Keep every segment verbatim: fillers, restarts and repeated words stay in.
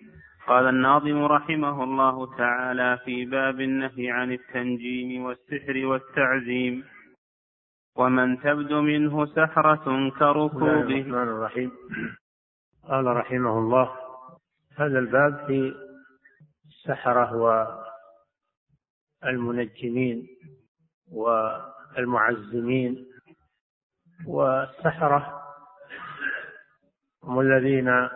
قال الناظم رحمه الله تعالى في باب النهي عن التنجيم والسحر والتعزيم: ومن تبدو منه سحرة كركوبه. بسم الله الرحمن الرحيم. قال رحمه الله: هذا الباب في السحرة والمنجمين والمعزمين. والسحرة هم الذين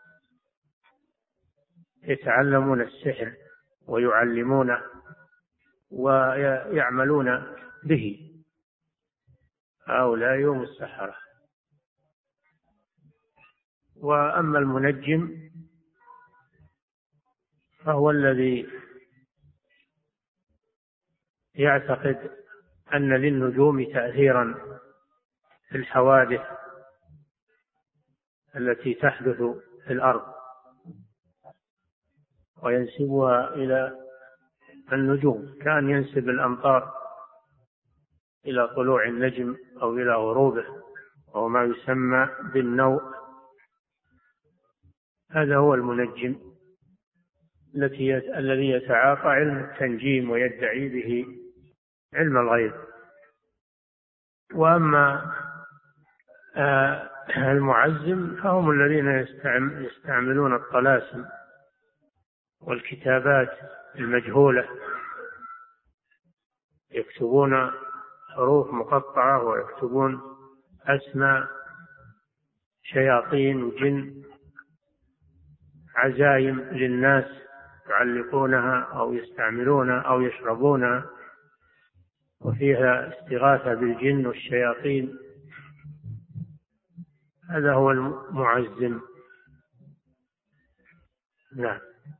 يتعلمون السحر ويعلمونه ويعملون به، هؤلاء هم السحرة. وأما المنجم فهو الذي يعتقد أن للنجوم تأثيرا في الحوادث التي تحدث في الأرض، وينسبها إلى النجوم، كان ينسب الأمطار إلى طلوع النجم أو إلى غروبه، وهو ما يسمى بالنوء. هذا هو المنجم الذي يتعاطى علم التنجيم ويدعي به علم الغيب. وأما المعزم فهم الذين يستعملون الطلاسم والكتابات المجهولة، يكتبون حروف مقطعة ويكتبون أسماء شياطين وجن، عزايم للناس يعلقونها أو يستعملونها أو يشربونها، وفيها استغاثة بالجن والشياطين. هذا هو المعزم. نعم.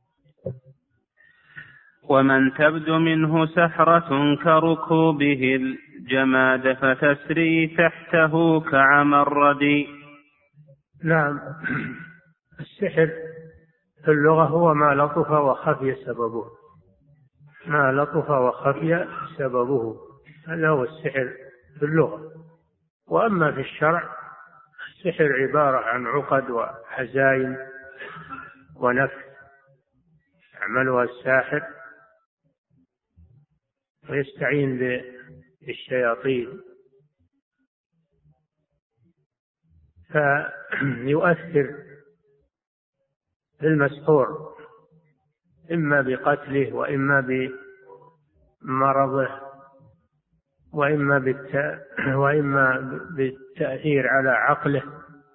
ومن تبدو منه سحرة كركوبه الجماد فتسري تحته كعمرد. نعم. السحر في اللغة هو ما لطف وخفي سببه، ما لطف وخفي سببه، هذا هو السحر في اللغة. وأما في الشرع السحر عبارة عن عقد وحزائم ونفس يعملها الساحر ويستعين بالشياطين فيؤثر في المسحور، إما بقتله وإما بمرضه وإما بالت... وإما بالتأثير على عقله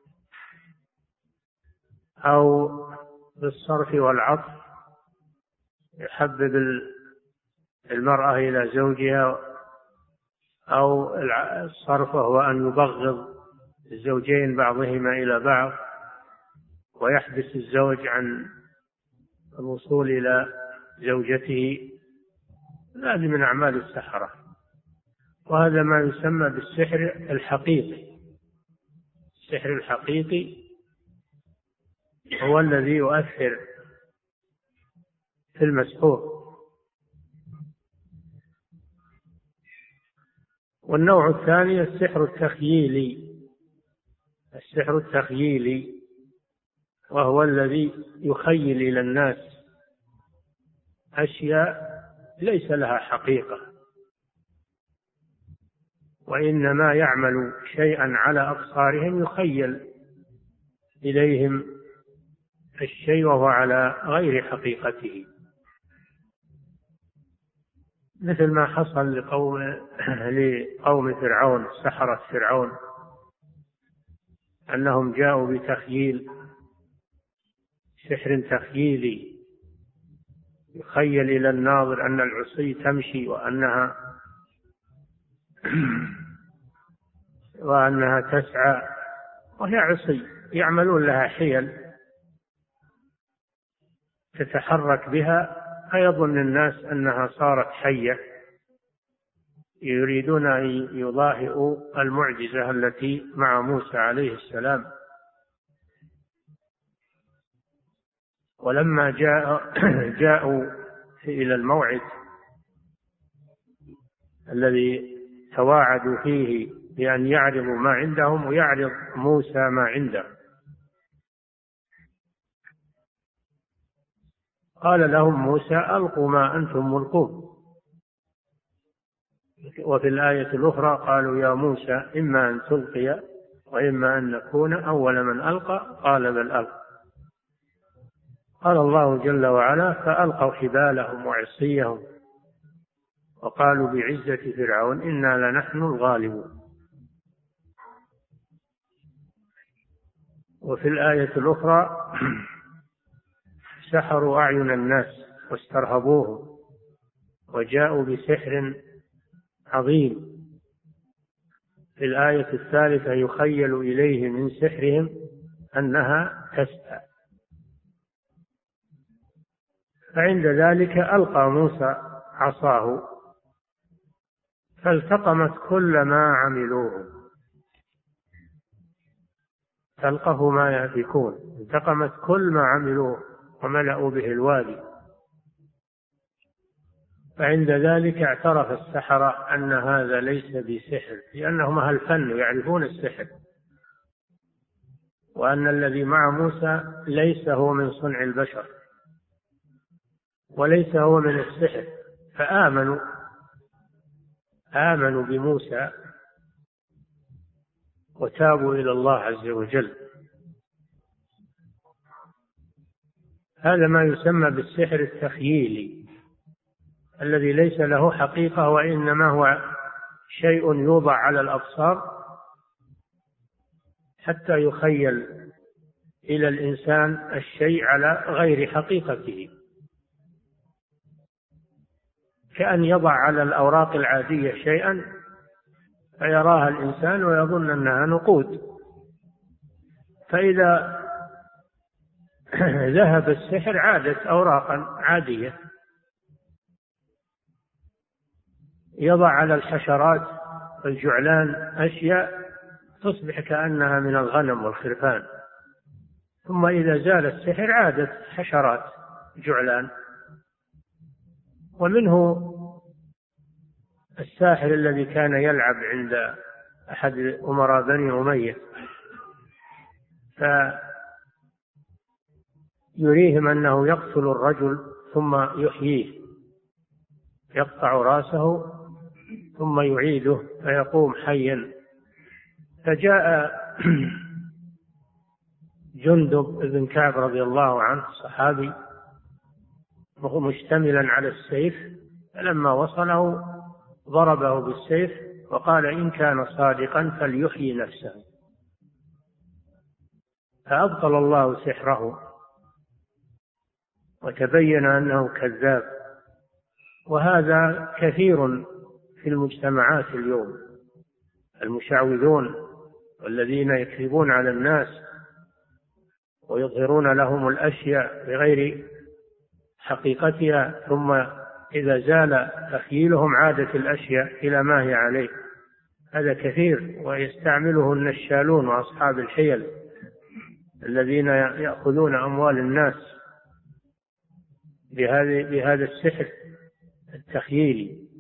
أو بالصرف والعطف، يحبب المرأة إلى زوجها، أو الصرف هو أن يبغض الزوجين بعضهما إلى بعض ويحبس الزوج عن الوصول إلى زوجته. هذه من أعمال السحرة، وهذا ما يسمى بالسحر الحقيقي. السحر الحقيقي هو الذي يؤثر في المسحور. والنوع الثاني السحر التخييلي. السحر التخييلي وهو الذي يخيل إلى الناس أشياء ليس لها حقيقة، وإنما يعمل شيئا على أبصارهم يخيل إليهم الشيء وهو على غير حقيقته، مثل ما حصل لقوم لقوم فرعون، سحرة فرعون، أنهم جاءوا بتخييل، سحر تخييلي يخيل إلى الناظر أن العصي تمشي وأنها وأنها تسعى وهي عصي، يعملون لها حيل تتحرك بها، فيظن الناس أنها صارت حية، يريدون أن يضاهئوا المعجزة التي مع موسى عليه السلام. ولما جاء جاءوا إلى الموعد الذي تواعدوا فيه بأن يعرضوا ما عندهم ويعرض موسى ما عنده، قال لهم موسى ألقوا ما أنتم ملقون. وفي الآية الأخرى قالوا يا موسى إما أن تلقي وإما أن نكون أول من ألقى قال بل ألقى. قال الله جل وعلا فألقوا حبالهم وعصيهم وقالوا بعزة فرعون إنا لنحن الغالبون. وفي الآية الأخرى سحروا أعين الناس واسترهبوهم وجاءوا بسحر عظيم. في الآية الثالثة يخيل إليه من سحرهم أنها تسعى. فعند ذلك ألقى موسى عصاه فالتقمت كل ما عملوه، تلقف ما يأفكون، التقمت كل ما عملوه وملأوا به الوادي. فعند ذلك اعترف السحرة أن هذا ليس بسحر، لأنهم أهل الفن يعرفون السحر، وأن الذي مع موسى ليس هو من صنع البشر وليس هو من السحر، فآمنوا آمنوا بموسى وتابوا إلى الله عز وجل. هذا ما يسمى بالسحر التخييلي الذي ليس له حقيقة، وإنما هو شيء يوضع على الأبصار حتى يخيل إلى الإنسان الشيء على غير حقيقته، كأن يضع على الأوراق العادية شيئا فيراها الإنسان ويظن أنها نقود، فإذا ذهب السحر عادت أوراقا عادية. يضع على الحشرات والجعلان أشياء تصبح كأنها من الغنم والخرفان، ثم إذا زال السحر عادت حشرات جعلان. ومنه الساحر الذي كان يلعب عند أحد أمراء بني أمية فيريهم أنه يقتل الرجل ثم يحييه، يقطع رأسه ثم يعيده فيقوم حيا. فجاء جندب بن كعب رضي الله عنه صحابي وهو مشتملا على السيف، فلما وصله ضربه بالسيف وقال إن كان صادقا فليحيي نفسه، فأبطل الله سحره وتبين أنه كذاب. وهذا كثير في المجتمعات اليوم، المشعوذون والذين يكذبون على الناس ويظهرون لهم الأشياء بغير حقيقتها، ثم إذا زال تخييلهم عادت الأشياء إلى ما هي عليه. هذا كثير، ويستعمله النشالون وأصحاب الحيل الذين يأخذون أموال الناس بهذا السحر التخييلي.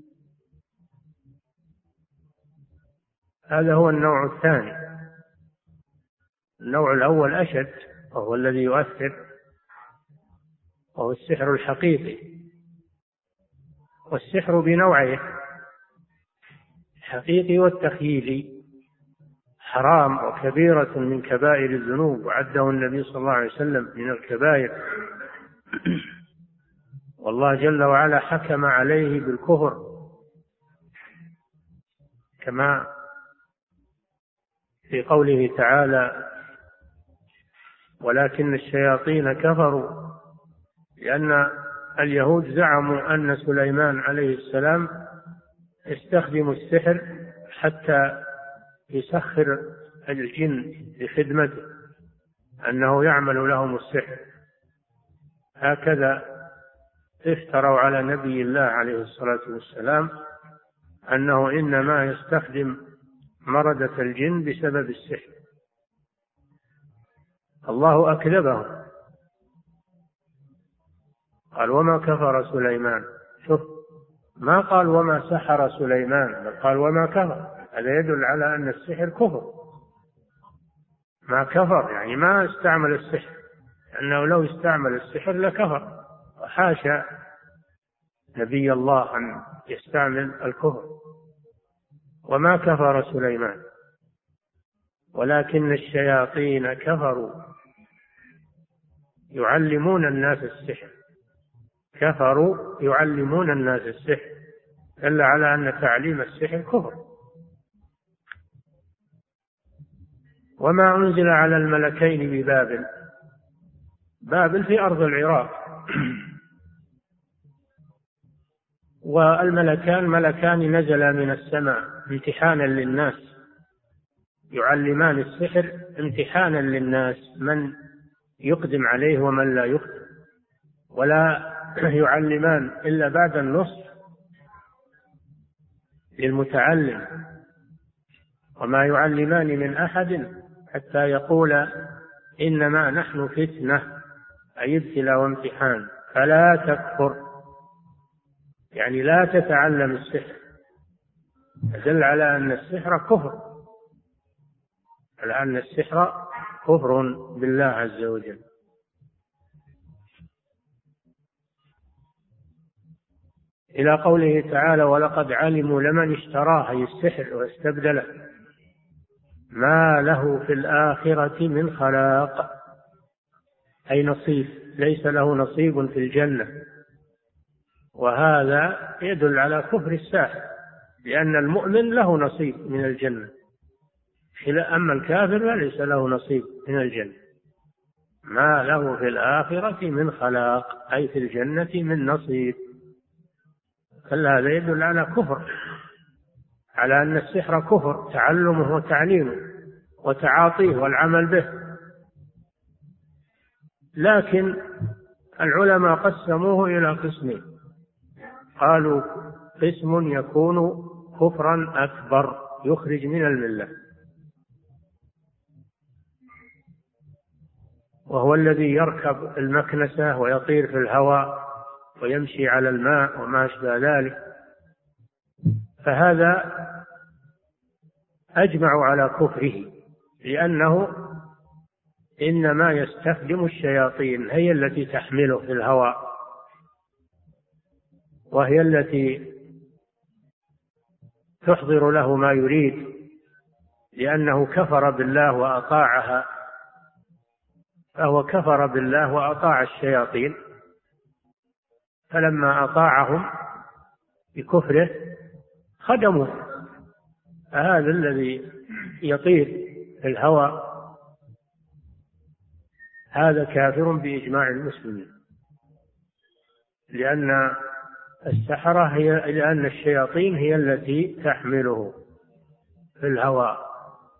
هذا هو النوع الثاني. النوع الأول أشد، وهو الذي يؤثر، وهو السحر الحقيقي. والسحر بنوعيه الحقيقي والتخييلي حرام وكبيرة من كبائر الذنوب، وعده النبي صلى الله عليه وسلم من الكبائر، والله جل وعلا حكم عليه بالكفر كما في قوله تعالى ولكن الشياطين كفروا، لأن اليهود زعموا أن سليمان عليه السلام يستخدم السحر حتى يسخر الجن لخدمته، أنه يعمل لهم السحر. هكذا افتروا على نبي الله عليه الصلاة والسلام أنه إنما يستخدم مردة الجن بسبب السحر. الله أكذبهم، قال وما كفر سليمان. شوف، ما قال وما سحر سليمان، بل قال وما كفر. هذا يدل على أن السحر كفر. ما كفر يعني ما استعمل السحر، لأنه لو استعمل السحر لكفر، وحاشا نبي الله أن يستعمل الكفر، وما كفر سليمان ولكن الشياطين كفروا يعلمون الناس السحر، كفروا يعلمون الناس السحر، دل على أن تعليم السحر كفر. وما أنزل على الملكين ببابل، بابل في أرض العراق، والملكان ملكان نزلا من السماء امتحانا للناس، يعلمان السحر امتحانا للناس، من يقدم عليه ومن لا يقدم، ولا يعلمان إلا بعد النصح للمتعلم. وما يعلمان من أحد حتى يقولا إنما نحن فتنة، أي ابتلاء وامتحان، فلا تكفر، يعني لا تتعلم السحر، يدل على أن السحر كفر، على أن السحر كفر بالله عز وجل. إلى قوله تعالى ولقد علموا لمن اشتراه، أي السحر، واستبدله ما له في الآخرة من خلاق، أي نصيب، ليس له نصيب في الجنة. وهذا يدل على كفر الساحر، لأن المؤمن له نصيب من الجنة، أما الكافر فليس له نصيب من الجنة. ما له في الآخرة من خلاق، أي في الجنة من نصيب. فهذا يدل على كفر، على أن السحر كفر، تعلمه وتعليمه وتعاطيه والعمل به. لكن العلماء قسموه إلى قسمين، قالوا قسم يكون كفرا أكبر يخرج من الملة، وهو الذي يركب المكنسة ويطير في الهواء ويمشي على الماء وما أشبه ذلك، فهذا أجمع على كفره، لأنه إنما يستخدم الشياطين، هي التي تحمله في الهواء، وهي التي تحضر له ما يريد، لأنه كفر بالله وأطاعها، فهو كفر بالله وأطاع الشياطين، فلما أطاعهم بكفره خدموا. هذا الذي يطير في الهواء هذا كافر بإجماع المسلمين، لأن السحرة هي لأن الشياطين هي التي تحمله في الهواء.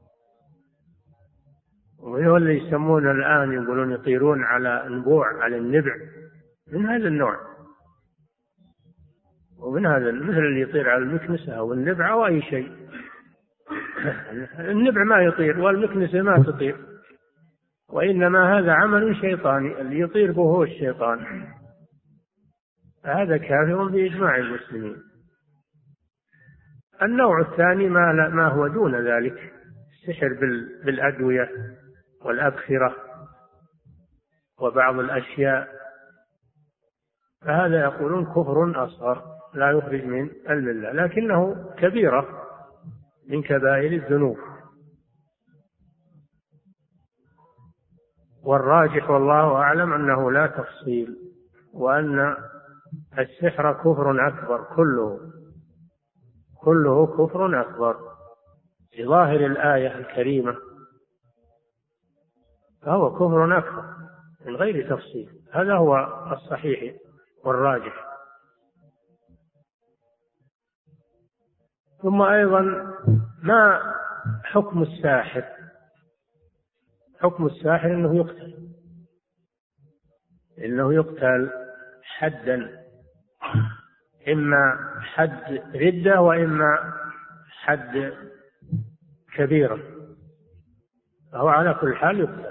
وهو اللي يسمون الآن يقولون يطيرون على النبوع، على النبع، من هذا النوع، ومن هذا مثل اللي يطير على المكنسة أو النبع أو أي شيء. النبع ما يطير والمكنسة ما تطير، وإنما هذا عمل شيطاني، اللي يطير به هو الشيطان، هذا كافر بإجماع المسلمين. النوع الثاني ما, ما هو دون ذلك، السحر بالأدوية والأبخرة وبعض الأشياء، فهذا يقولون كفر أصغر لا يخرج من الملة، لكنه كبيرة من كبائر الذنوب. والراجح والله أعلم أنه لا تفصيل، وأن السحر كفر أكبر، كله كله كفر أكبر في ظاهر الآية الكريمة، فهو كفر أكبر من غير تفصيل. هذا هو الصحيح والراجح. ثم أيضا ما حكم الساحر؟ حكم الساحر أنه يقتل، إنه يقتل حدا، إما حد ردة وإما حد كبيرة، فهو على كل حال يقتل،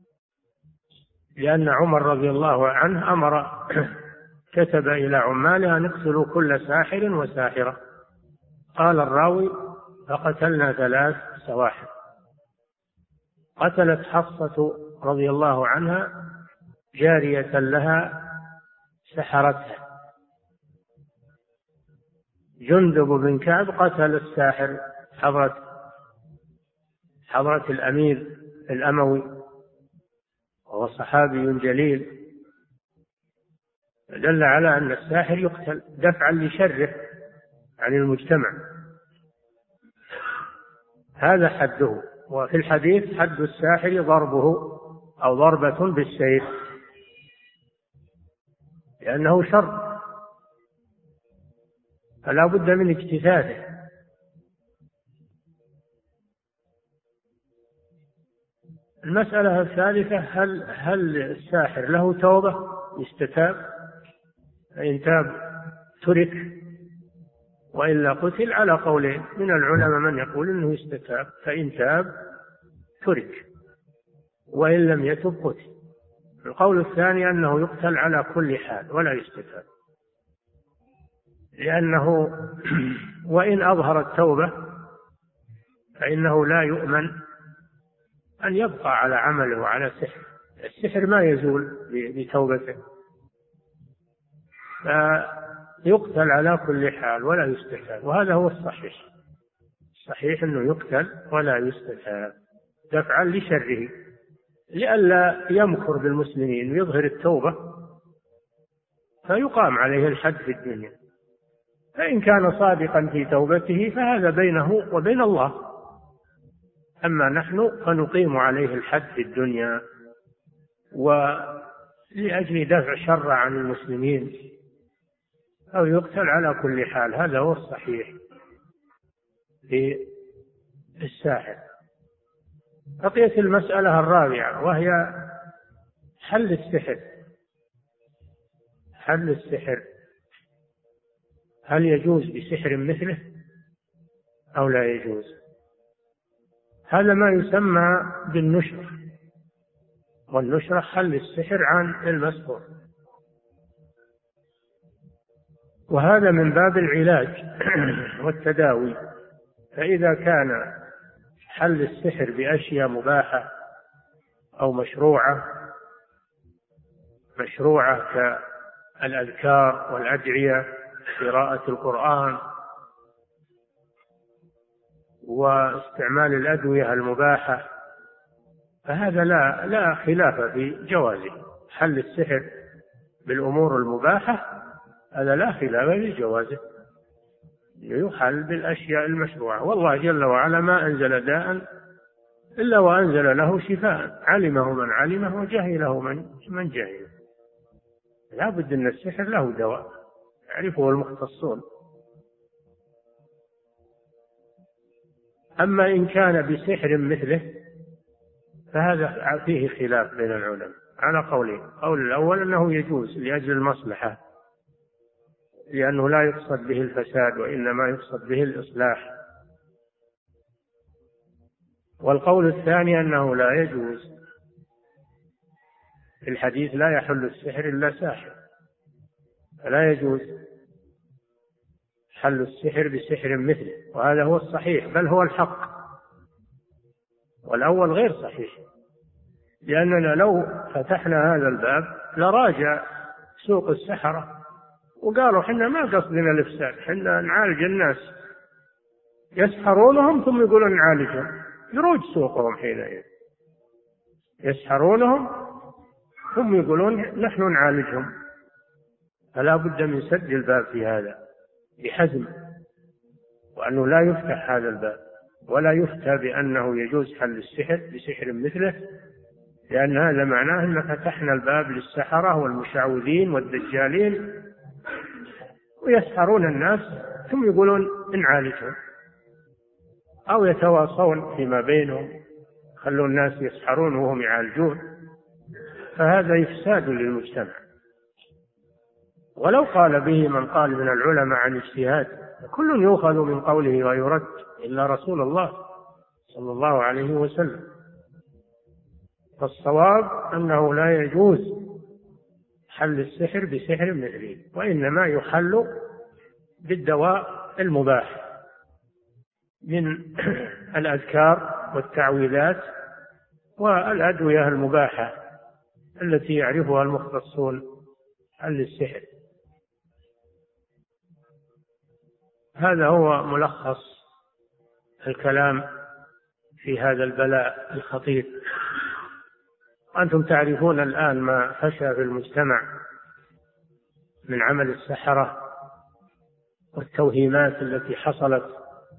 لأن عمر رضي الله عنه أمر كتب إلى عماله أن اقتلوا كل ساحر وساحرة. قال الراوي فقتلنا ثلاث سواحر. قتلت حفصة رضي الله عنها جارية لها سحرتها. جندب بن كعب قتل الساحر حضرة حضرة الأمير الأموي، وهو صحابي جليل، دل على أن الساحر يقتل دفعا لشره عن المجتمع. هذا حده. وفي الحديث حد الساحر ضربه أو ضربة بالسيف، لأنه شر فلا بد من اجتثاثه. المسألة الثالثة: هل هل الساحر له توبة يستتاب؟ فإن تاب ترك، وإلا قتل، على قولين من العلماء: من يقول إنه يستتاب، فإن تاب ترك، وإن لم يتب قتل. القول الثاني أنه يقتل على كل حال ولا يستتاب، لأنه وإن أظهر التوبة فإنه لا يؤمن أن يبقى على عمله وعلى سحر. السحر ما يزول بتوبته، فيقتل على كل حال ولا يستتاب. وهذا هو الصحيح. الصحيح أنه يقتل ولا يستتاب دفعا لشره، لئلا يمكر بالمسلمين ويظهر التوبة فيقام عليه الحد في الدنيا. فإن كان صادقا في توبته فهذا بينه وبين الله، أما نحن فنقيم عليه الحد في الدنيا ولأجل دفع شر عن المسلمين، أو يقتل على كل حال. هذا هو الصحيح في الساحر. بقيت المسألة الرابعة، وهي حل السحر. حل السحر هل يجوز بسحر مثله أو لا يجوز؟ هذا ما يسمى بالنشرة، والنشرة حل السحر عن المسحور، وهذا من باب العلاج والتداوي. فإذا كان حل السحر بأشياء مباحة أو مشروعة مشروعة كالأذكار والأدعية، قراءة القرآن، واستعمال الأدوية المباحة، فهذا لا لا خلاف في جوازه. حل السحر بالأمور المباحة هذا لا خلاف في جوازه، يحل بالأشياء المشروعة. والله جل وعلا ما أنزل داء إلا وأنزل له شفاء، علمه من علمه وجهله من من جهله. لا بد أن السحر له دواء يعرفه المختصون. أما إن كان بسحر مثله فهذا فيه خلاف بين العلماء على قولين. قول الأول أنه يجوز لأجل المصلحة، لأنه لا يقصد به الفساد وإنما يقصد به الإصلاح. والقول الثاني أنه لا يجوز. في الحديث: لا يحل السحر إلا ساحر، فلا يجوز حل السحر بسحر مثله، وهذا هو الصحيح بل هو الحق، والأول غير صحيح. لأننا لو فتحنا هذا الباب لراجع سوق السحرة وقالوا: حنا ما قصدنا الإفساد، حنا نعالج الناس. يسحرونهم ثم يقولون نعالجهم، يروج سوقهم حينئذ. يسحرونهم ثم يقولون نحن نعالجهم. فلا بد من سد الباب في هذا بحزم، وأنه لا يفتح هذا الباب، ولا يفتى بأنه يجوز حل السحر بسحر مثله، لأن هذا معناه أن فتحنا الباب للسحرة والمشعوذين والدجالين، ويسحرون الناس ثم يقولون نعالجهم، أو يتواصون فيما بينهم خلوا الناس يسحرون وهم يعالجون، فهذا إفساد للمجتمع. ولو قال به من قال من العلماء عن اجتهاد، كل يؤخذ من قوله ويرد إلا رسول الله صلى الله عليه وسلم. فالصواب أنه لا يجوز حل السحر بسحر مثله، وإنما يحل بالدواء المباح من الأذكار والتعويذات والأدوية المباحة التي يعرفها المختصون حل السحر. هذا هو ملخص الكلام في هذا البلاء الخطير. أنتم تعرفون الآن ما فشى في المجتمع من عمل السحرة والتوهيمات التي حصلت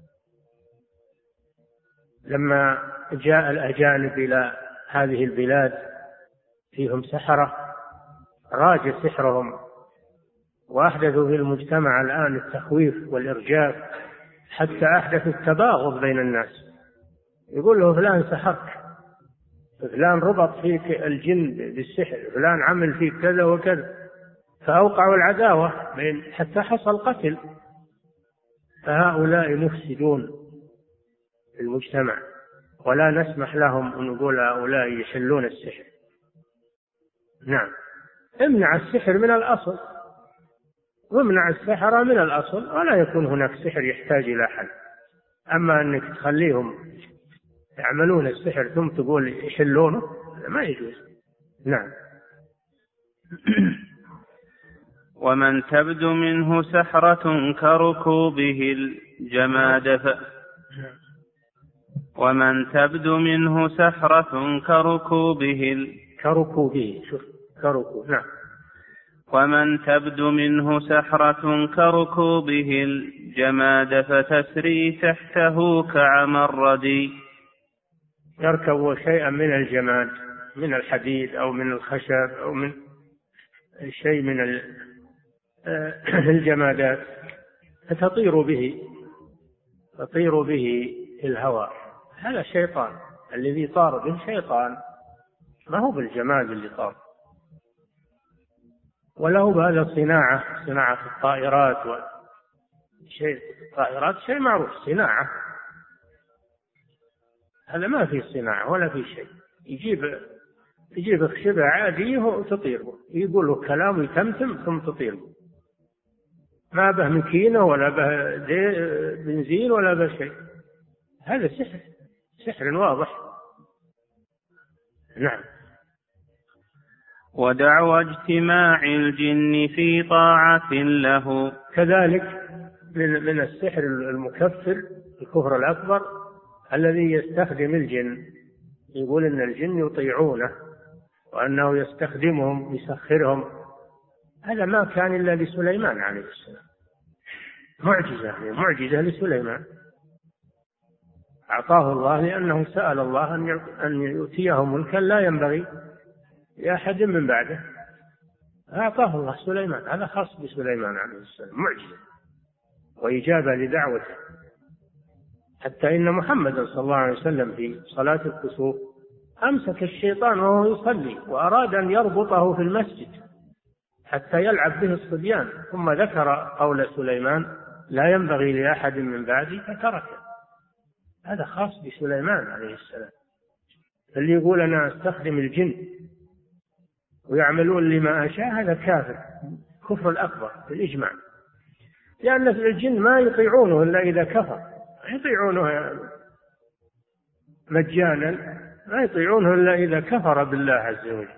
لما جاء الأجانب إلى هذه البلاد فيهم سحرة، راج سحرهم وأحدثوا في المجتمع الآن التخويف والإرجاف، حتى أحدثوا التباغض بين الناس. يقول له فلان سحرك، فلان ربط فيك الجن بالسحر، فلان عمل فيك كذا وكذا، فأوقعوا العداوة بين حتى حصل قتل. فهؤلاء مفسدون في المجتمع، ولا نسمح لهم أن نقول هؤلاء يحلون السحر. نعم، امنع السحر من الأصل، وامنع السحر من الأصل، ولا يكون هناك سحر يحتاج إلى حل. أما أنك تخليهم يعملون السحر ثم تقول يحلونه، ما يجوز. نعم. ومن تبدو منه سحرة كركوبه الجماد ف... ومن تبدو منه سحرة كركوبه ال... كركوبه شوف كركوب. نعم. ومن تبدو منه سحرة كركوبه الجماد فتسري تحته كعمرد. يركب شيئا من الجماد، من الحديد أو من الخشب أو من شيء من الجمادات، فتطير به تطير به في الهواء. هذا شيطان، الذي طار به شيطان، ما هو بالجماد اللي طار. وله بهذا صناعة صناعة الطائرات وشيء الطائرات شيء معروف صناعة، هذا ما في صناعة ولا في شيء. يجيب يجيب خشبة عادية وتطير به، يقول له كلام ويتمتم ثم تطير به، ما به مكينة ولا به بنزين ولا به شيء. هذا سحر، سحر واضح. نعم. ودعوى اجتماع الجن في طاعة له. كذلك من من السحر المكفر الكفر الأكبر الذي يستخدم الجن، يقول إن الجن يطيعونه وأنه يستخدمهم يسخرهم. هذا ما كان إلا لسليمان عليه السلام، معجزة معجزة لسليمان أعطاه الله، لأنه سأل الله أن يؤتيه ملكا لا ينبغي لأحد من بعده، أعطاه الله سليمان. هذا خاص بسليمان عليه السلام، معجزة وإجابة لدعوته. حتى إن محمد صلى الله عليه وسلم في صلاة الكسوف أمسك الشيطان وهو يصلي وأراد أن يربطه في المسجد حتى يلعب به الصبيان، ثم ذكر قول سليمان لا ينبغي لأحد من بعدي فتركه. هذا خاص بسليمان عليه السلام. اللي يقول أنا أستخدم الجن ويعملون لما أشاء هذا كافر، كفر الأكبر بالإجماع، لأن الجن ما يطيعونه إلا إذا كفر، يطيعونه مجانا، ما يطيعونه إلا إذا كفر بالله عز وجل.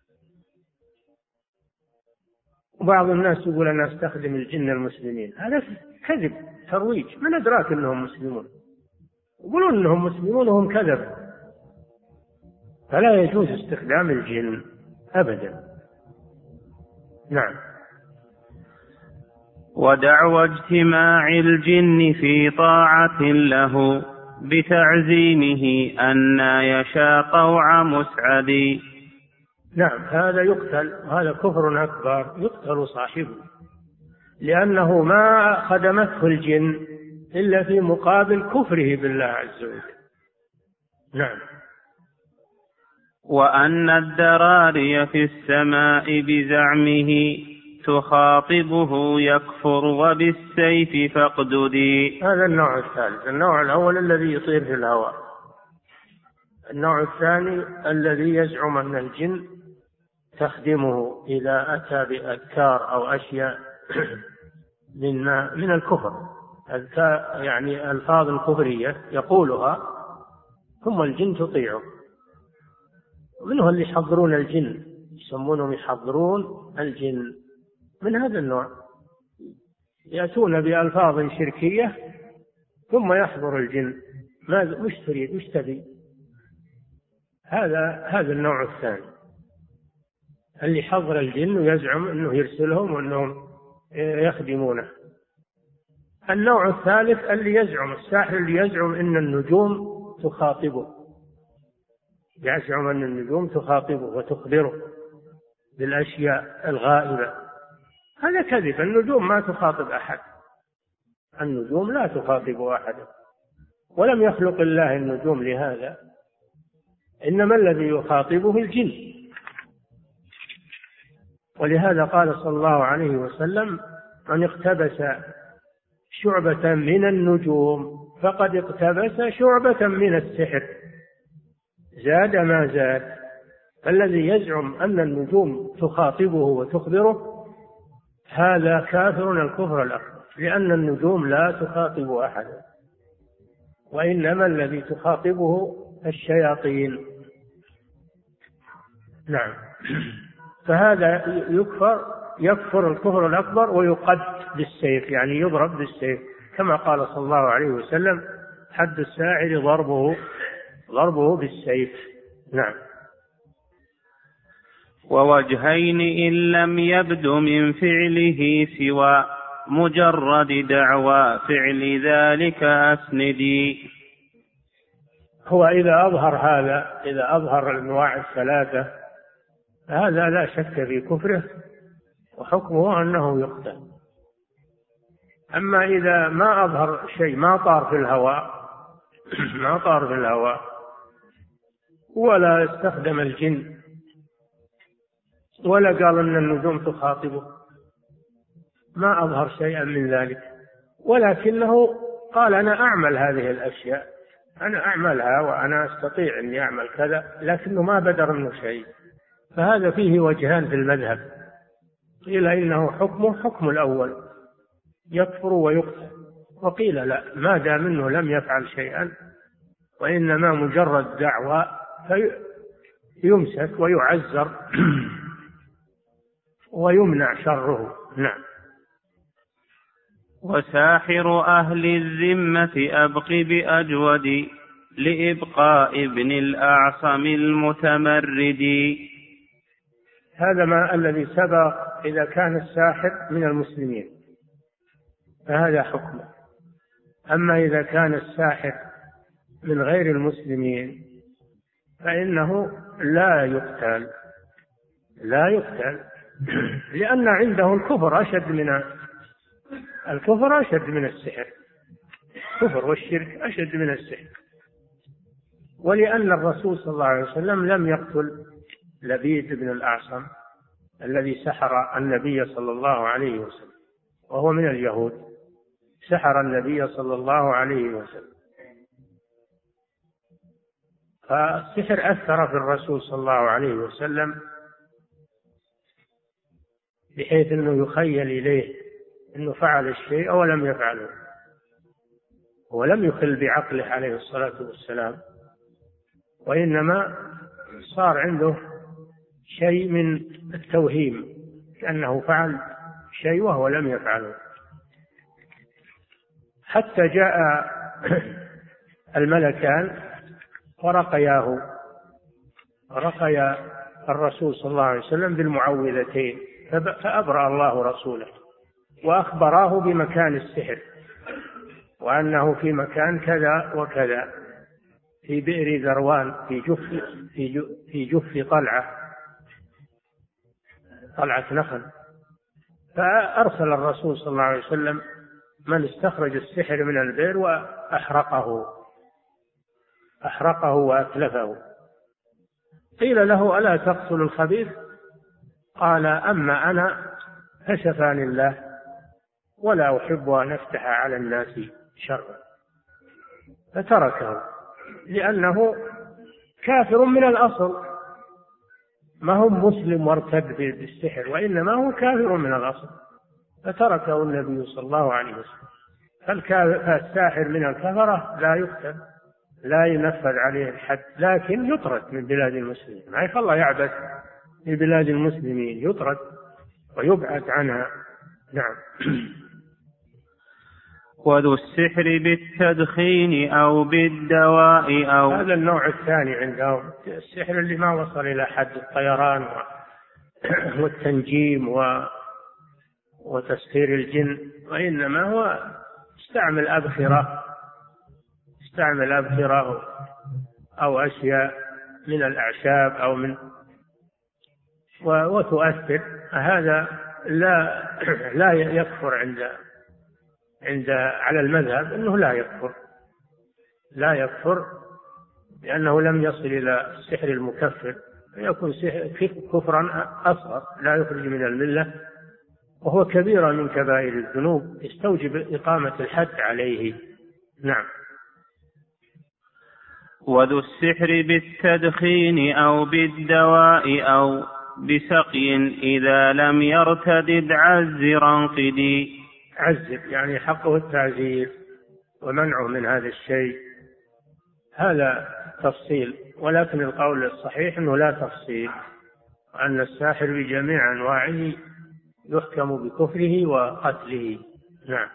وبعض الناس يقول أنا أستخدم الجن المسلمين، هذا كذب ترويج، من أدراك أنهم مسلمون؟ يقولون أنهم مسلمون وهم كذب. فلا يجوز استخدام الجن أبدا. نعم. ودعوى اجتماع الجن في طاعة له بتعزيمه أن يشاء طوع مسعد. نعم، هذا يقتل، هذا كفر أكبر يقتل صاحبه، لأنه ما خدمته الجن إلا في مقابل كفره بالله عز وجل. نعم. وأن الدراري في السماء بزعمه تخاطبه يكفر وبالسيف فاقددي. هذا النوع الثالث. النوع الأول الذي يطير في الهواء، النوع الثاني الذي يزعم أن الجن تخدمه إذا أتى بأذكار أو أشياء من من الكفر، يعني ألفاظ الكفرية يقولها ثم الجن تطيعه. ومنهم اللي يحضرون الجن، يسمونهم يحضرون الجن، من هذا النوع، يأتون بألفاظ شركية ثم يحضر الجن، ماذا مش تريد مش تبي؟ هذا هذا النوع الثاني اللي حضر الجن ويزعم أنه يرسلهم وأنهم يخدمونه. النوع الثالث اللي يزعم الساحر اللي يزعم أن النجوم تخاطبه، يزعم أن النجوم تخاطبه وتخبره بالأشياء الغائبة. هذا كذب، النجوم ما تخاطب أحد، النجوم لا تخاطب أحدا، ولم يخلق الله النجوم لهذا، إنما الذي يخاطبه الجن. ولهذا قال صلى الله عليه وسلم: من اقتبس شعبة من النجوم فقد اقتبس شعبة من السحر، زاد ما زاد. الذي يزعم أن النجوم تخاطبه وتخبره هذا كافر الكفر الأكبر، لأن النجوم لا تخاطب أحدا، وإنما الذي تخاطبه الشياطين. نعم. فهذا يكفر يكفر الكفر الأكبر ويقد بالسيف، يعني يضرب بالسيف، كما قال صلى الله عليه وسلم: حد الساحر ضربه ضربه بالسيف. نعم. ووجهين إن لم يبد من فعله سوى مجرد دعوى فعل ذلك أسندي. هو إذا أظهر هذا، إذا أظهر الأنواع الثلاثة، هذا لا شك في كفره وحكمه أنه يقتل. أما إذا ما أظهر شيء، ما طار في الهواء ما طار في الهواء ولا استخدم الجن ولا قال أن النجوم تخاطبه، ما أظهر شيئا من ذلك، ولكنه قال: أنا أعمل هذه الأشياء، أنا أعملها وأنا أستطيع أني أعمل كذا، لكنه ما بدر منه شيء، فهذا فيه وجهان في المذهب. قيل إنه حكمه حكم الأول، يكفر ويقتل، وقيل لا، ما دام منه لم يفعل شيئا وإنما مجرد دعوى فيمسك ويعزر ويمنع شره. نعم. وساحر أهل الذمة أبق بأجود لإبقاء ابن الأعصم المتمرد. هذا ما الذي سبق. إذا كان الساحر من المسلمين فهذا حكمه. أما إذا كان الساحر من غير المسلمين فإنه لا يقتل لا يقتل لأن عنده الكفر أشد من الكفر أشد من السحر، الكفر والشرك أشد من السحر. ولأن الرسول صلى الله عليه وسلم لم يقتل لبيد بن الأعصم الذي سحر النبي صلى الله عليه وسلم، وهو من اليهود، سحر النبي صلى الله عليه وسلم. فالسحر أثر في الرسول صلى الله عليه وسلم بحيث أنه يخيل إليه أنه فعل الشيء ولم يفعله، ولم يخل بعقله عليه الصلاة والسلام، وإنما صار عنده شيء من التوهيم كأنه فعل شيء وهو لم يفعله. حتى جاء الملكان ورقياه رقيا الرسول صلى الله عليه وسلم بالمعوذتين، فأبرأ الله رسوله وأخبراه بمكان السحر وأنه في مكان كذا وكذا، في بئر ذروان، في جف في جف, في جف طلعة طلعة نخل. فأرسل الرسول صلى الله عليه وسلم من استخرج السحر من البئر وأحرقه أحرقه وأتلفه. قيل له: ألا تقتل الخبيث؟ قال: أما أنا فشفاني الله ولا أحب أن أفتح على الناس شرا، فتركه لأنه كافر من الأصل، ما هو مسلم وارتد بالسحر، وإنما هو كافر من الأصل، فتركه النبي صلى الله عليه وسلم. فالساحر من الكفرة لا يقتل، لا ينفذ عليه الحد، لكن يطرد من بلاد المسلمين. ما يخلى يعبث في بلاد المسلمين، يطرد ويبعد عنها. نعم. وذو السحر بالتدخين أو بالدواء أو هذا النوع الثاني عندهم، السحر اللي ما وصل إلى حد الطيران والتنجيم وتسخير الجن، وإنما هو استعمل أبخرة استعمل أبخرة أو أشياء من الأعشاب أو من وتؤثر. هذا لا لا يكفر عند عند على المذهب أنه لا يكفر لا يكفر لأنه لم يصل إلى السحر المكفر، يكون كفرا أصغر لا يخرج من الملة، وهو كبيرة من كبائر الذنوب يستوجب إقامة الحد عليه. نعم. وذو السحر بالتدخين أو بالدواء أو بسقي إذا لم يرتدد عزرا قدي. عزر يعني حقه التعزير ومنعه من هذا الشيء، هذا تفصيل، ولكن القول الصحيح أنه لا تفصيل، وأن الساحر بجميع أنواعه يحكم بكفره وقتله. نعم.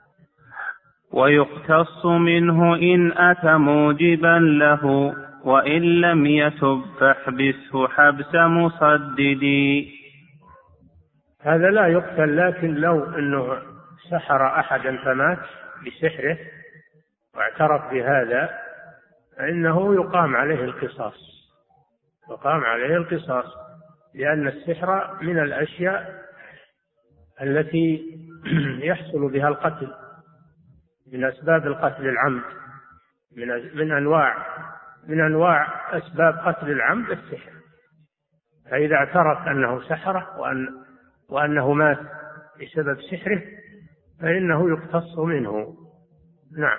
ويقتص منه إن أتى موجبا له وإن لم يتب فاحبسه حبس مصددي. هذا لا يقتل، لكن لو أنه سحر أحدا فمات بسحره واعترف بهذا فإنه يقام عليه القصاص يقام عليه القصاص لأن السحر من الأشياء التي يحصل بها القتل، من أسباب القتل العمد، من من أنواع من أنواع أسباب قتل العمد السحر. فإذا اعترف أنه سحره وأن وأنه مات بسبب سحره فإنه يقتص منه. نعم.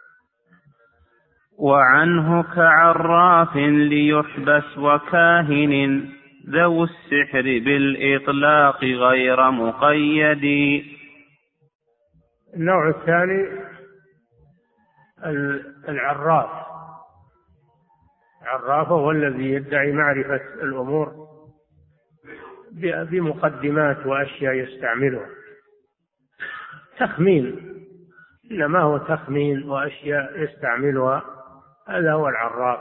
وعنه كعراف ليحبس وكاهن ذو السحر بالإطلاق غير مقيد. النوع الثاني العراف. العراف هو الذي يدعي معرفة الأمور بمقدمات وأشياء يستعملها، تخمين، إنما هو تخمين وأشياء يستعملها، هذا هو العراف.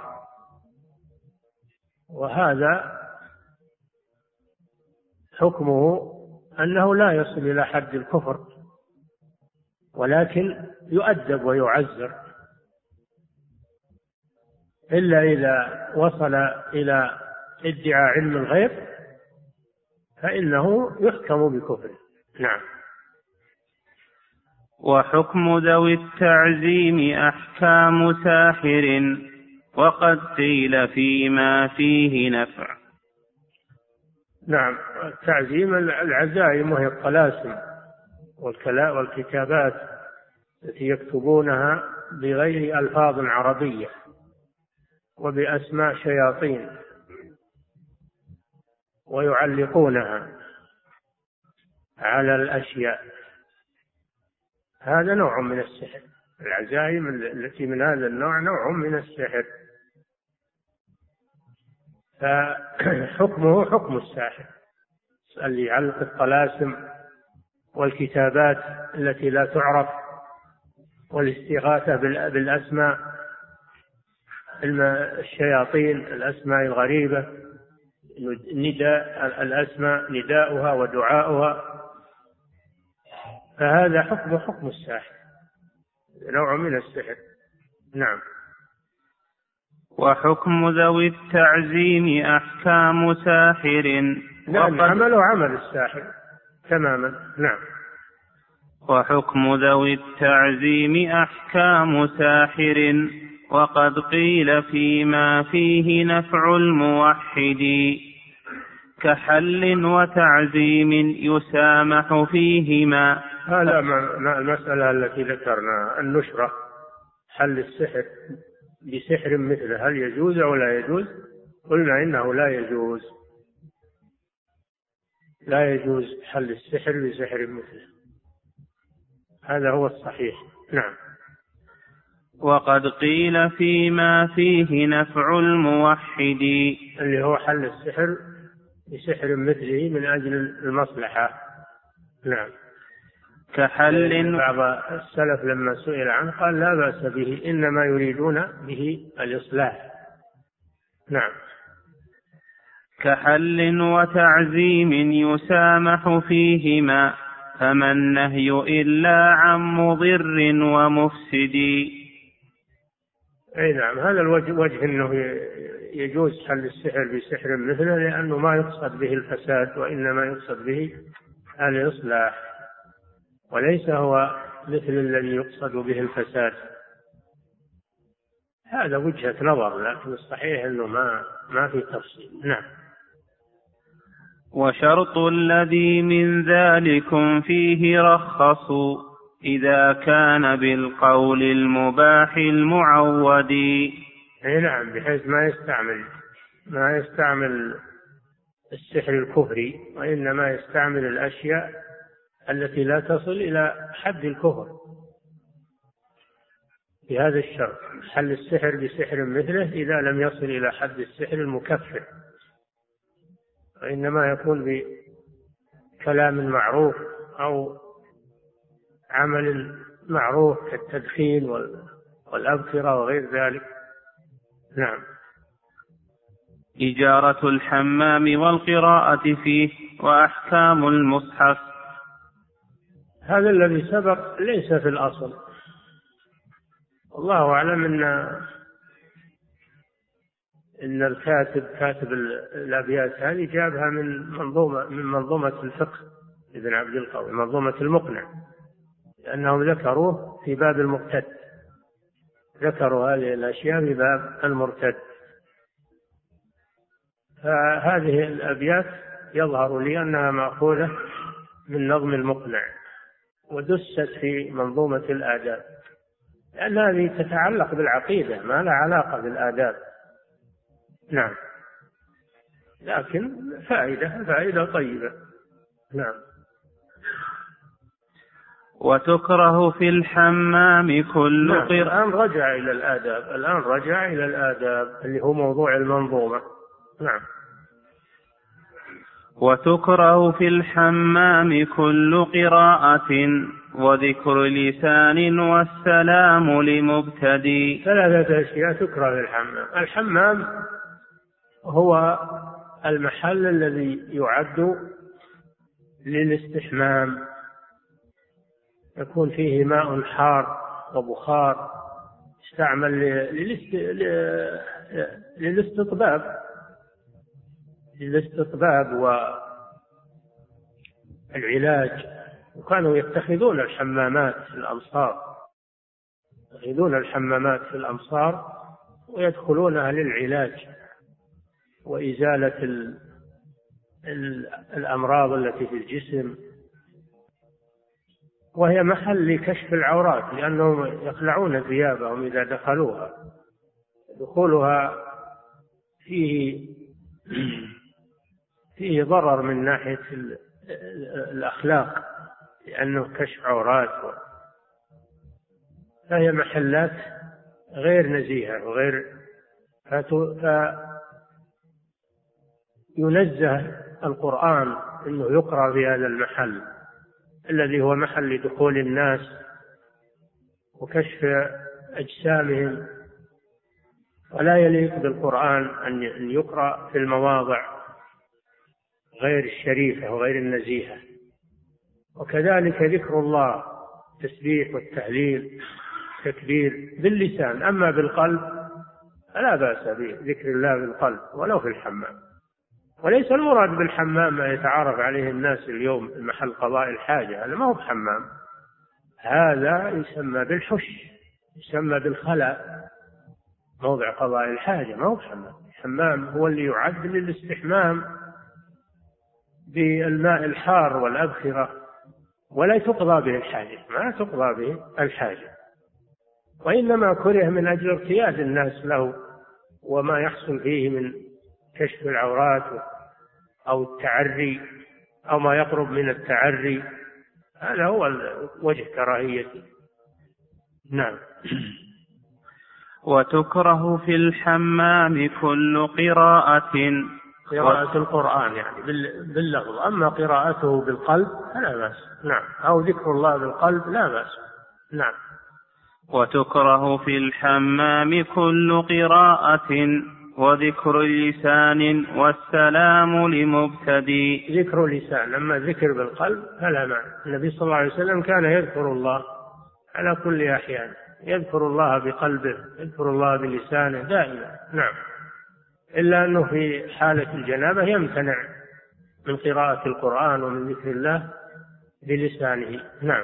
وهذا حكمه أنه لا يصل إلى حد الكفر، ولكن يؤدب ويعزر، إلا إذا وصل إلى ادعاء علم الغيب فإنه يحكم بكفره. نعم. وحكم ذوي التعزيم أحكام ساحر وقد قيل فيما فيه نفع. نعم. التعزيم العزائم وهي الطلاسم والكتابات التي يكتبونها بغير ألفاظ عربية وبأسماء شياطين ويعلقونها على الأشياء، هذا نوع من السحر. العزائم التي من هذا النوع نوع من السحر، فحكمه حكم الساحر اللي يعلق الطلاسم والكتابات التي لا تعرف والاستغاثة بالأسماء الشياطين، الأسماء الغريبة، نداء الأسماء نداؤها ودعاؤها، فهذا حكم حكم الساحر، نوع من السحر. نعم. وحكم ذوي التعزيم أحكام ساحر لأن عمله عمل الساحر تماما. نعم. وحكم ذوي التعزيم أحكام ساحر وقد قيل فيما فيه نفع الموحد كحل وتعزيم يسامح فيهما. هذا المسألة التي ذكرنا، النشرة، حل السحر بسحر مثله، هل يجوز أو لا يجوز؟ قلنا إنه لا يجوز لا يجوز حل السحر بسحر مثله، هذا هو الصحيح. نعم. وقد قيل فيما فيه نفع الموحد، اللي هو حل السحر بسحر مثله من أجل المصلحة. نعم. كحل. بعض السلف لما سئل عنه قال لا بأس به، إنما يريدون به الإصلاح. نعم. كحل وتعزيم يسامح فيهما، فما النهي إلا عن مضر ومفسد. أي نعم، هذا الوجه وجه أنه يجوز حل السحر بسحر مثله، لأنه ما يقصد به الفساد، وإنما يقصد به الإصلاح، وليس هو مثل الذي يقصد به الفساد. هذا وجهة نظر، لكن الصحيح أنه ما ما في تفصيل. نعم. وشرط الذي من ذلكم فيه رخصوا، إذا كان بالقول المباح المعود. أي نعم، بحيث ما يستعمل ما يستعمل السحر الكفري، وإنما يستعمل الأشياء التي لا تصل إلى حد الكفر. بهذا الشرط حل السحر بسحر مثله إذا لم يصل إلى حد السحر المكفر، وإنما يكون بكلام معروف أو عمل معروف كالتدخين والأبخرة وغير ذلك. نعم. إجارة الحمام والقراءة فيه وأحكام المصحف. هذا الذي سبق ليس في الأصل، والله أعلم أن إن الكاتب كاتب الأبيات هذه جابها من منظومة من منظومة الفقه ابن عبد القوي، منظومة المقنع، لأنهم ذكروه في باب المرتد، ذكروا هذه الأشياء في باب المرتد. فهذه الأبيات يظهر لي أنها مأخوذة من نظم المقنع ودست في منظومة الآداب، لأن هذه تتعلق بالعقيدة ما لها علاقة بالآداب. نعم، لكن فائدة فائدة طيبة. نعم. وتكره في الحمام كل نعم. قراءة. الآن رجع إلى الآداب الآن رجع إلى الآداب اللي هو موضوع المنظومة. نعم. وتكره في الحمام كل قراءة وذكر لسان والسلام لمبتدي. ثلاثة أشياء تكره في الحمام. الحمام هو المحل الذي يعد للاستحمام، يكون فيه ماء حار وبخار، يستعمل للاستطباب للاستطباب والعلاج. وكانوا يتخذون الحمامات في الأمصار يتخذون الحمامات في الأمصار ويدخلونها للعلاج وإزالة ال ال الأمراض التي في الجسم، وهي محل لكشف العورات، لأنهم يخلعون ثيابهم إذا دخلوها. دخولها فيه فيه ضرر من ناحية الأخلاق، لأنه كشف عورات، فهي محلات غير نزيهة وغير فينزه القرآن أنه يقرأ في هذا المحل الذي هو محل دخول الناس وكشف أجسامهم، ولا يليق بالقرآن أن يقرأ في المواضع غير الشريفة وغير النزيهة. وكذلك ذكر الله، التسبيح والتهليل تكبير باللسان، أما بالقلب فلا بأس بذكر الله بالقلب ولو في الحمام. وليس المراد بالحمام ما يتعارف عليه الناس اليوم، محل قضاء الحاجة، هذا ما هو بحمام، هذا يسمى بالحش، يسمى بالخلاء، موضع قضاء الحاجة ما هو بحمام. الحمام هو اللي يعد للاستحمام بالماء الحار والأبخرة، ولا تقضى به الحاجة، ما تقضى به الحاجة، وإنما كره من أجل ارتياد الناس له وما يحصل فيه من كشف العورات أو التعري أو ما يقرب من التعري، هذا هو وجه كراهيته. نعم. وتكره في الحمام كل قراءة قراءة القرآن يعني باللفظ، أما قراءته بالقلب فلا بأس. نعم. أو ذكر الله بالقلب لا بأس. نعم. وتكره في الحمام كل قراءة وذكر لسان والسلام لمبتدي. ذكر لسان، أما ذكر بالقلب فلا معنى. النبي صلى الله عليه وسلم كان يذكر الله على كل أحيان، يذكر الله بقلبه، يذكر الله بلسانه دائما. نعم. إلا أنه في حالة الجنابة يمتنع من قراءة القرآن ومن ذكر الله بلسانه. نعم.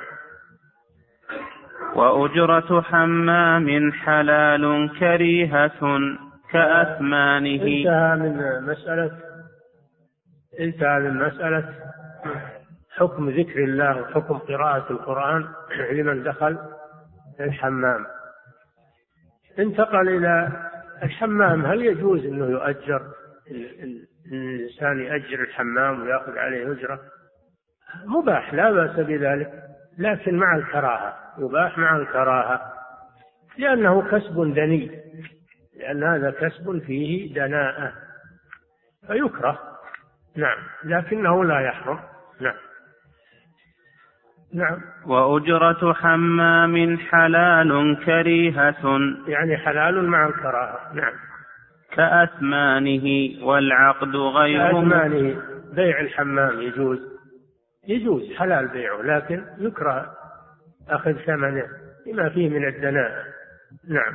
وأجرة حمام حلال كريهة كأثمانه. انتهى من مسألة انتهى من مسألة حكم ذكر الله وحكم قراءة القرآن لمن دخل الحمام. انتقل إلى الحمام. هل يجوز أنه يؤجر الإنسان يأجر الحمام ويأخذ عليه أجرة؟ مباح، لا بأس بذلك، لكن مع الكراهة. يباح مع الكراهة لأنه كسب دني، لأن هذا كسب فيه دناءة فيكره. نعم. لكنه لا يحرم. نعم. نعم. وأجرة حمام حلال كريهة، يعني حلال مع الكراهة. نعم. كأثمانه والعقد غير. كأثمانه بيع الحمام يجوز، يجوز حلال بيعه، لكن يكره أخذ ثمنه لما فيه من الدناءة. نعم.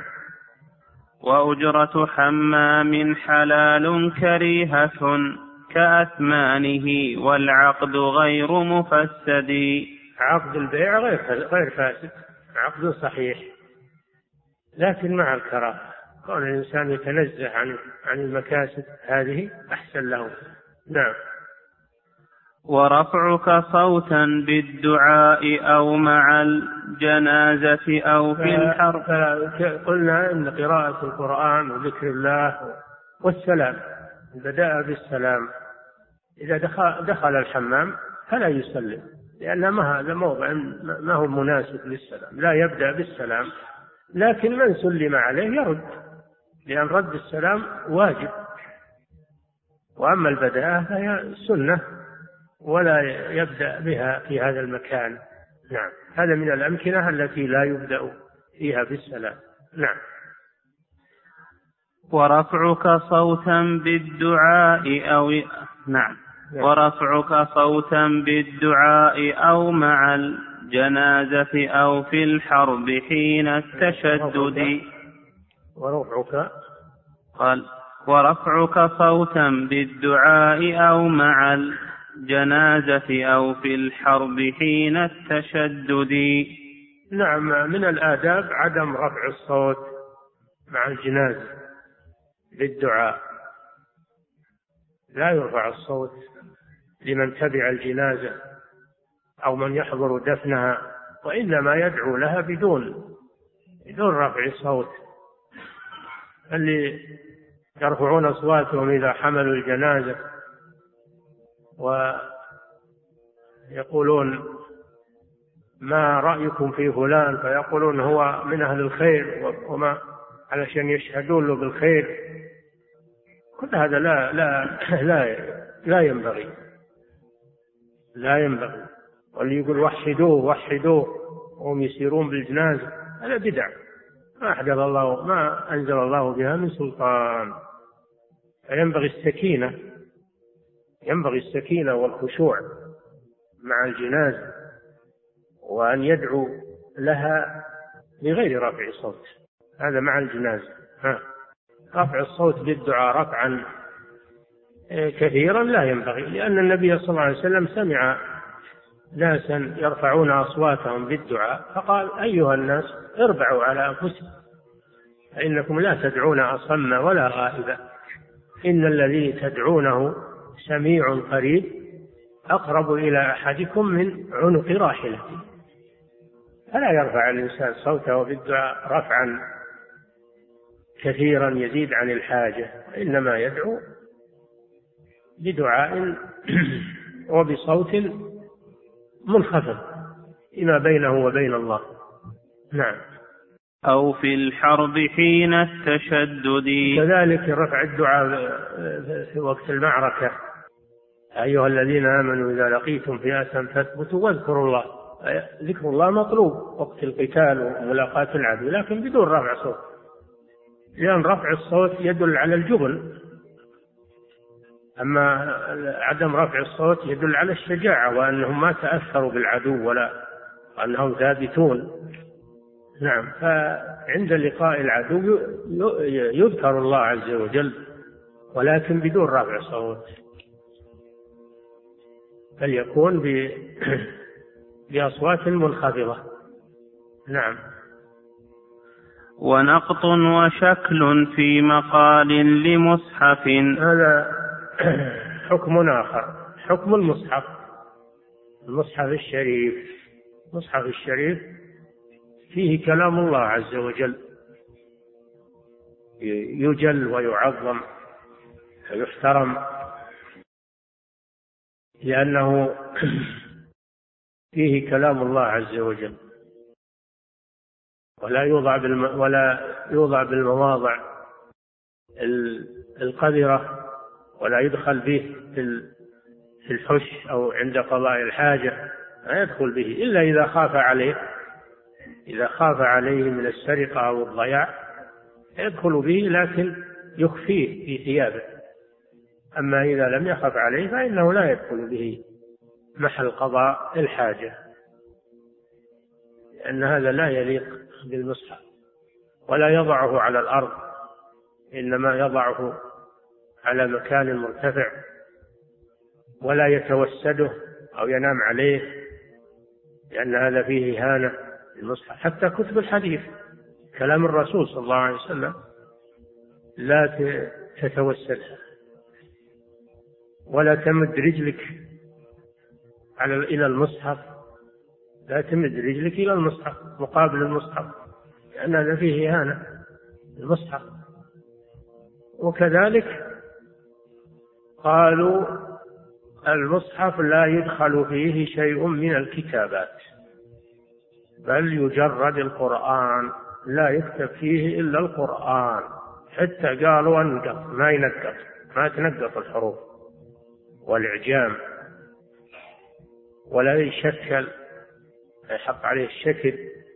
وأجرة حمام حلال كريهة كأثمانه والعقد غير مفسد. عقد البيع غير غير فاسد، عقد صحيح، لكن مع الكراهة. كون الإنسان يتنزه عن عن المكاسب هذه أحسن له. نعم. ورفعك صوتا بالدعاء أو مع الجنازة أو في الحرب. قلنا إن قراءة القرآن وذكر الله والسلام، بدأ بالسلام. إذا دخل, دخل الحمام فلا يسلم، لأن ما هذا موضع ما هو مناسب للسلام، لا يبدأ بالسلام. لكن من سلم عليه يرد، لأن رد السلام واجب. وأما البداءة فهي سنة ولا يبدأ بها في هذا المكان. نعم. هذا من الأمكنة التي لا يبدأ فيها بالسلام. نعم. ورفعك صوتا بالدعاء أو نعم. ورفعك صوتا بالدعاء أو مع الجنازة أو في الحرب حين التشدد. ورفعك قال ورفعك صوتا بالدعاء أو مع الجنازة أو في الحرب حين التشدد. نعم. من الآداب عدم رفع الصوت مع الجنازة بالدعاء، لا يرفع الصوت لمن تبع الجنازة أو من يحضر دفنها، وإنما يدعو لها بدون بدون رفع الصوت. اللي يرفعون أصواتهم إذا حملوا الجنازة ويقولون ما رأيكم في فلان، فيقولون هو من أهل الخير وما علشان يشهدون له بالخير، كل هذا لا لا لا لا ينبغي لا ينبغي. واللي يقول وحدوه وحدوه وهم يسيرون بالجنازة هذا بدع، ما أحدث الله ما أنزل الله بها من سلطان. فينبغي السكينة، ينبغي السكينة والخشوع مع الجنازة، وأن يدعو لها بغير رفع صوت. هذا مع الجنازة. ها. رفع الصوت بالدعاء رفعا كثيرا لا ينبغي، لأن النبي صلى الله عليه وسلم سمع ناسا يرفعون أصواتهم بالدعاء فقال أيها الناس اربعوا على أنفسكم فإنكم لا تدعون أصم ولا غائبا، إن الذي تدعونه سميع قريب أقرب إلى أحدكم من عنق راحلته. فلا يرفع الإنسان صوته بالدعاء رفعا كثيرا يزيد عن الحاجة، إنما يدعو بدعاء وبصوت منخفض فيما بينه وبين الله. نعم. أو في الحرب حين التشدد. كذلك رفع الدعاء في وقت المعركة: أيها الذين آمنوا إذا لقيتم فئة فاثبتوا واذكروا الله. ذكر الله مطلوب وقت القتال وملاقاة العدو، لكن بدون رفع صوت، لأن رفع الصوت يدل على الجبن، أما عدم رفع الصوت يدل على الشجاعة وأنهم ما تأثروا بالعدو ولا أنهم ثابتون. نعم، فعند لقاء العدو يذكر الله عز وجل ولكن بدون رفع صوت، بل يكون بأصوات منخفضة. نعم. ونقط وشكل في مقال لمصحف. هذا حكم آخر، حكم المصحف، المصحف الشريف. المصحف الشريف فيه كلام الله عز وجل، يجل ويعظم ويحترم، لأنه فيه كلام الله عز وجل، ولا يوضع بالم... ولا يوضع بالمواضع القذرة، ولا يدخل به في الحش أو عند قضاء الحاجة، لا يدخل به إلا إذا خاف عليه، إذا خاف عليه من السرقة أو الضياع يدخل به، لكن يخفيه في ثيابه. أما إذا لم يخف عليه فإنه لا يدخل به محل قضاء الحاجة، لأن هذا لا يليق بالمصحف. ولا يضعه على الأرض، إنما يضعه على مكان مرتفع، ولا يتوسده أو ينام عليه، لأن هذا فيه إهانة للمصحف. حتى كتب الحديث كلام الرسول صلى الله عليه وسلم لا تتوسدها، ولا تمد رجلك على إلى المصحف، لا تمد رجلك إلى المصحف مقابل المصحف، لأن هذا فيه إهانة للمصحف. وكذلك قالوا المصحف لا يدخل فيه شيء من الكتابات، بل يجرد القرآن، لا يكتب فيه إلا القرآن. حتى قالوا أنقط، ما ينقط، ما تنقط الحروف والإعجام، ولا يشكل، يحط عليه الشكل،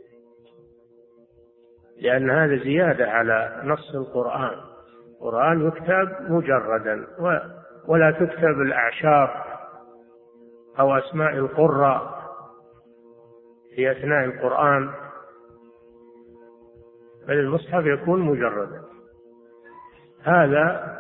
لأن هذا زيادة على نص القرآن. القرآن يكتب مجردا، ولا تكتب الأعشار أو أسماء القراء في أثناء القرآن، بل المصحف يكون مجردا. هذا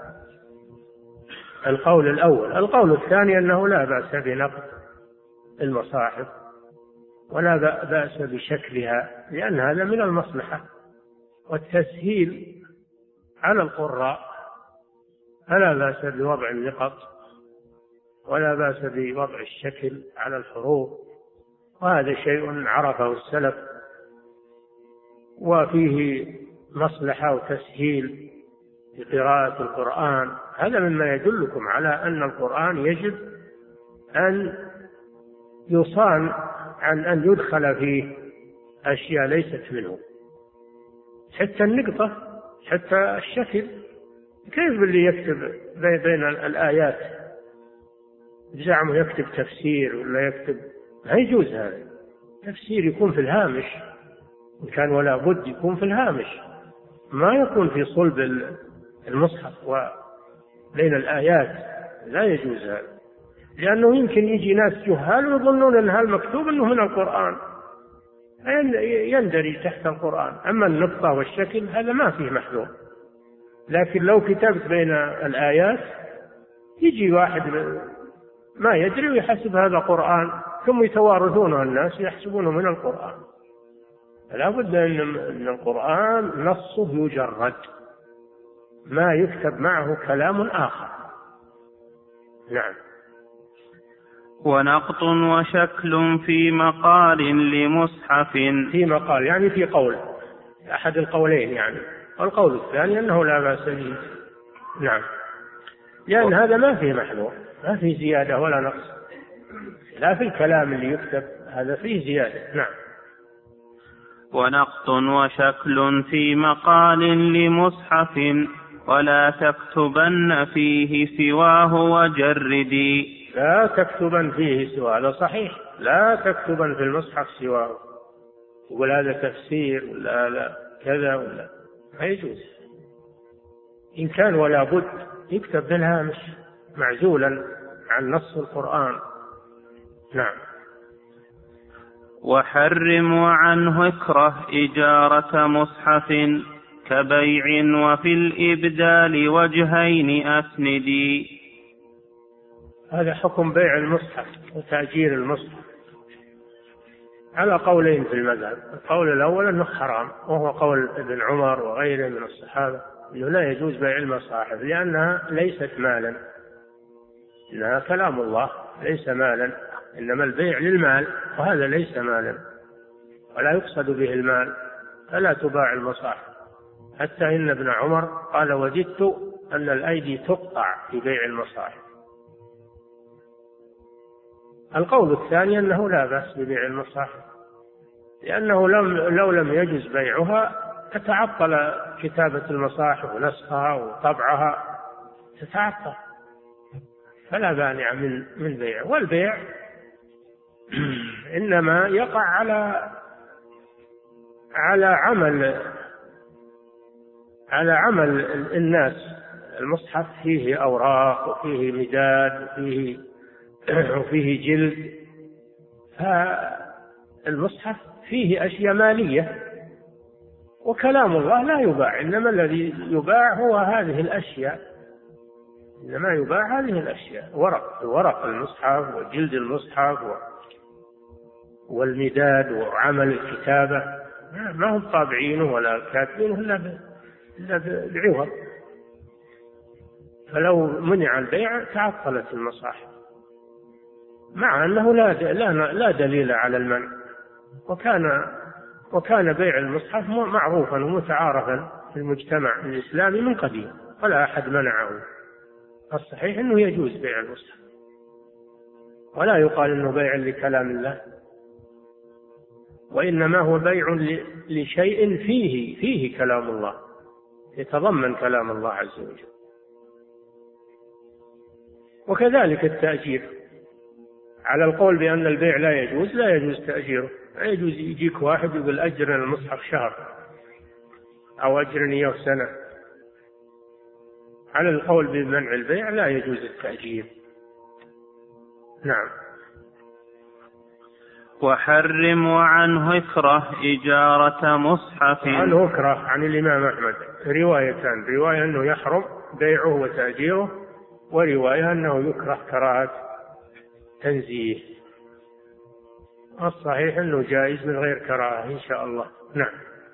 القول الأول. القول الثاني أنه لا بأس بنقد المصاحف ولا بأس بشكلها، لأن هذا من المصلحة والتسهيل على القراء، فلا بأس بوضع النقط ولا بأس بوضع الشكل على الحروف، وهذا شيء عرفه السلف وفيه مصلحة وتسهيل لقراءة القرآن. هذا مما يدلكم على أن القرآن يجب أن يصان عن أن يدخل فيه أشياء ليست منه، حتى النقطة، حتى الشكل. كيف اللي يكتب بين الآيات زعمه يكتب تفسير ولا يكتب؟ لا يجوز هذا. تفسير يكون في الهامش إن كان، ولا بد يكون في الهامش، ما يكون في صلب المصحف وبين الآيات، لا يجوز هذا، لأنه يمكن يجي ناس جهال ويظنون أن هالمكتوب أنه من القرآن، يندرج تحت القرآن. أما النقطة والشكل هذا ما فيه محذور. لكن لو كتبت بين الآيات يجي واحد ما يدري ويحسب هذا قرآن، ثم يتوارثونه الناس يحسبونه من القرآن. فلا بد أن القرآن نصه يجرد، ما يكتب معه كلام آخر. نعم. ونقط وشكل في مقال لمصحف. في مقال يعني في قول، أحد القولين يعني. والقول الثاني أنه لا بأس به. نعم، لأن هذا ما فيه محذور، ما فيه زيادة ولا نقص، لا في الكلام اللي يكتب هذا فيه زيادة. نعم. ونقط وشكل في مقال لمصحف ولا تكتبن فيه سواه وجردي. لا تكتبن فيه سواه، هذا صحيح، لا تكتبن في المصحف سواه، يقول هذا تفسير ولا هذا كذا ولا، ما يجوز. إن كان ولا بد يكتب بالهامش معزولا عن نص القرآن. نعم. وحرم وعنه اكره إجارة مصحف كبيع وفي الإبدال وجهين أسندي. هذا حكم بيع المصحف وتأجير المصحف على قولين في المذهب. القول الأول أنه حرام، وهو قول ابن عمر وغيره من الصحابة، أنه لا يجوز بيع المصاحف لأنها ليست مالا، إنها كلام الله ليس مالا، إنما البيع للمال، وهذا ليس مالا ولا يقصد به المال، فلا تباع المصاحف. حتى إن ابن عمر قال وجدت أن الأيدي تقطع في بيع المصاحف. القول الثاني أنه لا بأس ببيع المصاحف، لأنه لم لو لم يجوز بيعها تتعطل كتابة المصاحف ونسخها وطبعها، تتعطل، فلا مانع من من بيع. والبيع إنما يقع على على عمل على عمل الناس. المصحف فيه أوراق وفيه مداد وفيه وفيه جلد، فالمصحف فيه أشياء مالية، وكلام الله لا يباع، إنما الذي يباع هو هذه الأشياء، إنما يباع هذه الأشياء، ورق ورق المصحف وجلد المصحف والمداد وعمل الكتابة، ما هم طابعينه ولا كاتبينه إلا بعوض. فلو منع البيع تعطلت المصاحف، مع أنه لا لا دليل على المنع، وكان وكان بيع المصحف معروفا ومتعارفا في المجتمع الإسلامي من قديم، ولا أحد منعه. الصحيح أنه يجوز بيع المصحف، ولا يقال أنه بيع لكلام الله، وإنما هو بيع لشيء فيه فيه كلام الله، يتضمن كلام الله عز وجل. وكذلك التأجير، على القول بأن البيع لا يجوز، لا يجوز تأجيره، لا يجوز يجيك واحد يقول أجرنا المصحف شهر أو أجرني إياه سنة. على القول بمنع البيع لا يجوز التأجير. نعم. وحرم وعنه اكره إجارة مصحف. عنه اكره عن الإمام أحمد روايتان، رواية أنه يحرم بيعه وتأجيره، ورواية أنه يكره كراهة تنزيه. الصحيح أنه جائز من غير كراهة إن شاء الله. نعم.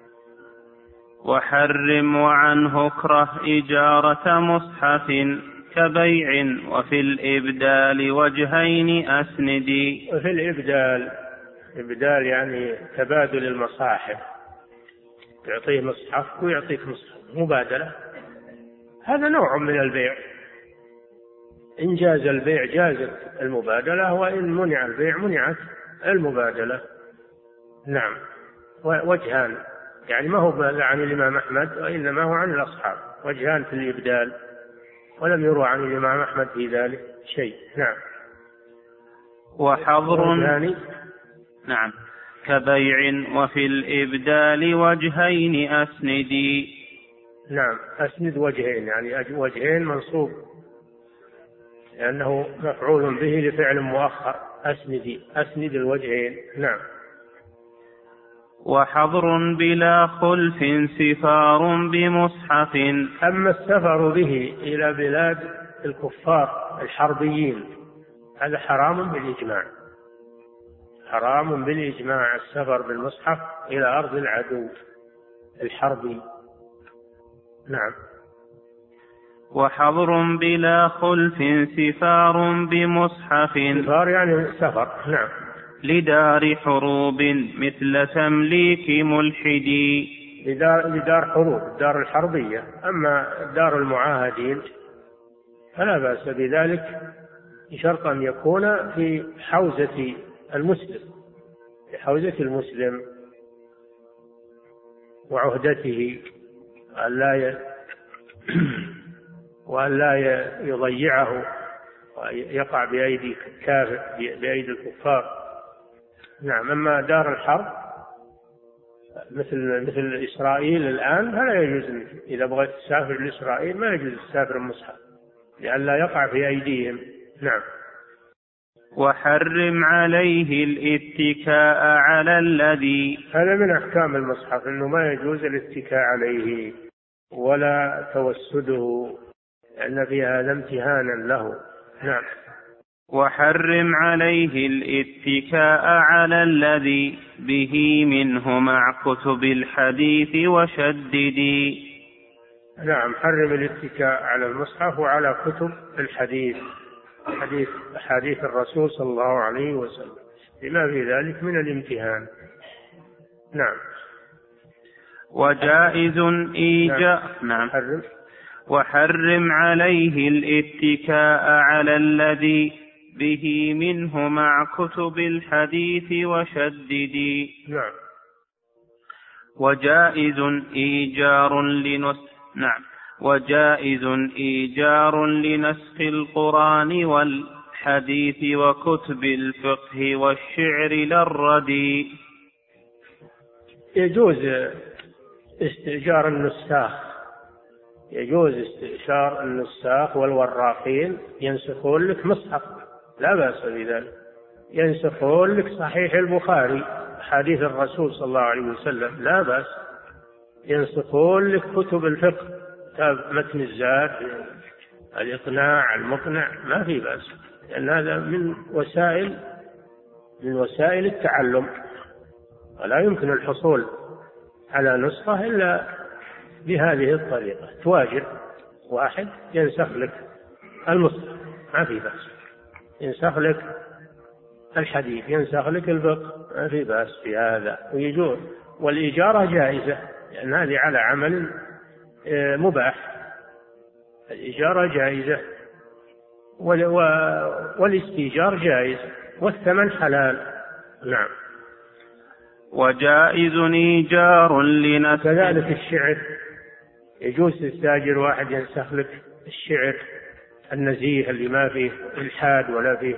وحرم وعنه اكره إجارة مصحف كبيع وفي الإبدال وجهين أسندي. وفي الإبدال، إبدال يعني تبادل المصاحف، يعطيه مصحف ويعطيك مصحف، مبادلة، هذا نوع من البيع. إن جاز البيع جازت المبادلة، وإن منع البيع منعت المبادلة. نعم. وجهان، يعني ما هو عن الإمام أحمد وإنما هو عن الأصحاب، وجهان في الإبدال، ولم يروى عن الإمام أحمد في ذلك شيء. نعم. وحظر نعم كبيع وفي الإبدال وجهين أسندي. نعم، أسند وجهين، يعني وجهين منصوب لأنه مفعول به لفعل مؤخر، أسندي، أسند الوجهين. نعم. وحظر بلا خلف سفار بمصحف. أما السفر به إلى بلاد الكفار الحربيين هذا حرام بالإجماع، حرام بالإجماع السفر بالمصحف إلى أرض العدو الحربي. نعم. وحظر بلا خلف سفار بمصحف. سفار يعني سفر. نعم. لدار حروب مثل تمليك ملحدي. لدار, لدار حروب، الدار الحربية. أما دار المعاهدين فلا بأس بذلك بشرط أن يكون في حوزة المسلم، في حوزة المسلم. وعهدته وألا ي... وألا يضيعه ويقع بأيدي الكافر بأيدي الكفار. نعم. أما دار الحرب مثل مثل إسرائيل الآن فلا يجوز، إذا بغيت تسافر لإسرائيل ما يجوز تسافر المصحف لئلا يقع في أيديهم. نعم. وحرم عليه الاتكاء على الذي، هذا من أحكام المصحف أنه ما يجوز الاتكاء عليه ولا توسده لأن في هذا امتهانا له. نعم. وحرم عليه الاتكاء على الذي به منه مع كتب الحديث وشددي. نعم. حرم الاتكاء على المصحف وعلى كتب الحديث، حديث حديث الرسول صلى الله عليه وسلم، لما في ذلك من الامتهان. نعم. وجائز إيجاء. نعم. حرم. وحرم عليه الاتكاء على الذي به منه مع كتب الحديث وشددي. نعم. وجائز إيجار لنسخ. نعم. وجائز إيجار لنسخ القرآن والحديث وكتب الفقه والشعر للردي. يجوز استئجار النساخ، يجوز استئجار النساخ والوراقين ينسخون لك مصحف، لا بأس بذلك. ينسخون لك صحيح البخاري حديث الرسول صلى الله عليه وسلم، لا بأس. ينسخون لك كتب الفقه، كتاب متن الزاد، الإقناع، المقنع، ما في بأس، لأن هذا من وسائل من وسائل التعلم، ولا يمكن الحصول على نسخة إلا بهذه الطريقة. تواجد واحد ينسخ لك المصحف، ما في بأس. ينسخ لك الحديث، ينسخ لك الفقه، ما في بأس في هذا. ويجوز. والإجارة جائزة لأن هذه على عمل مباح، الإجارة جائزة والاستئجار جائز والثمن حلال. نعم. وجائز إيجار لنسخ. كذلك الشعر، يجوز تستاجر واحد ينسخ لك الشعر النزيه اللي ما فيه إلحاد ولا فيه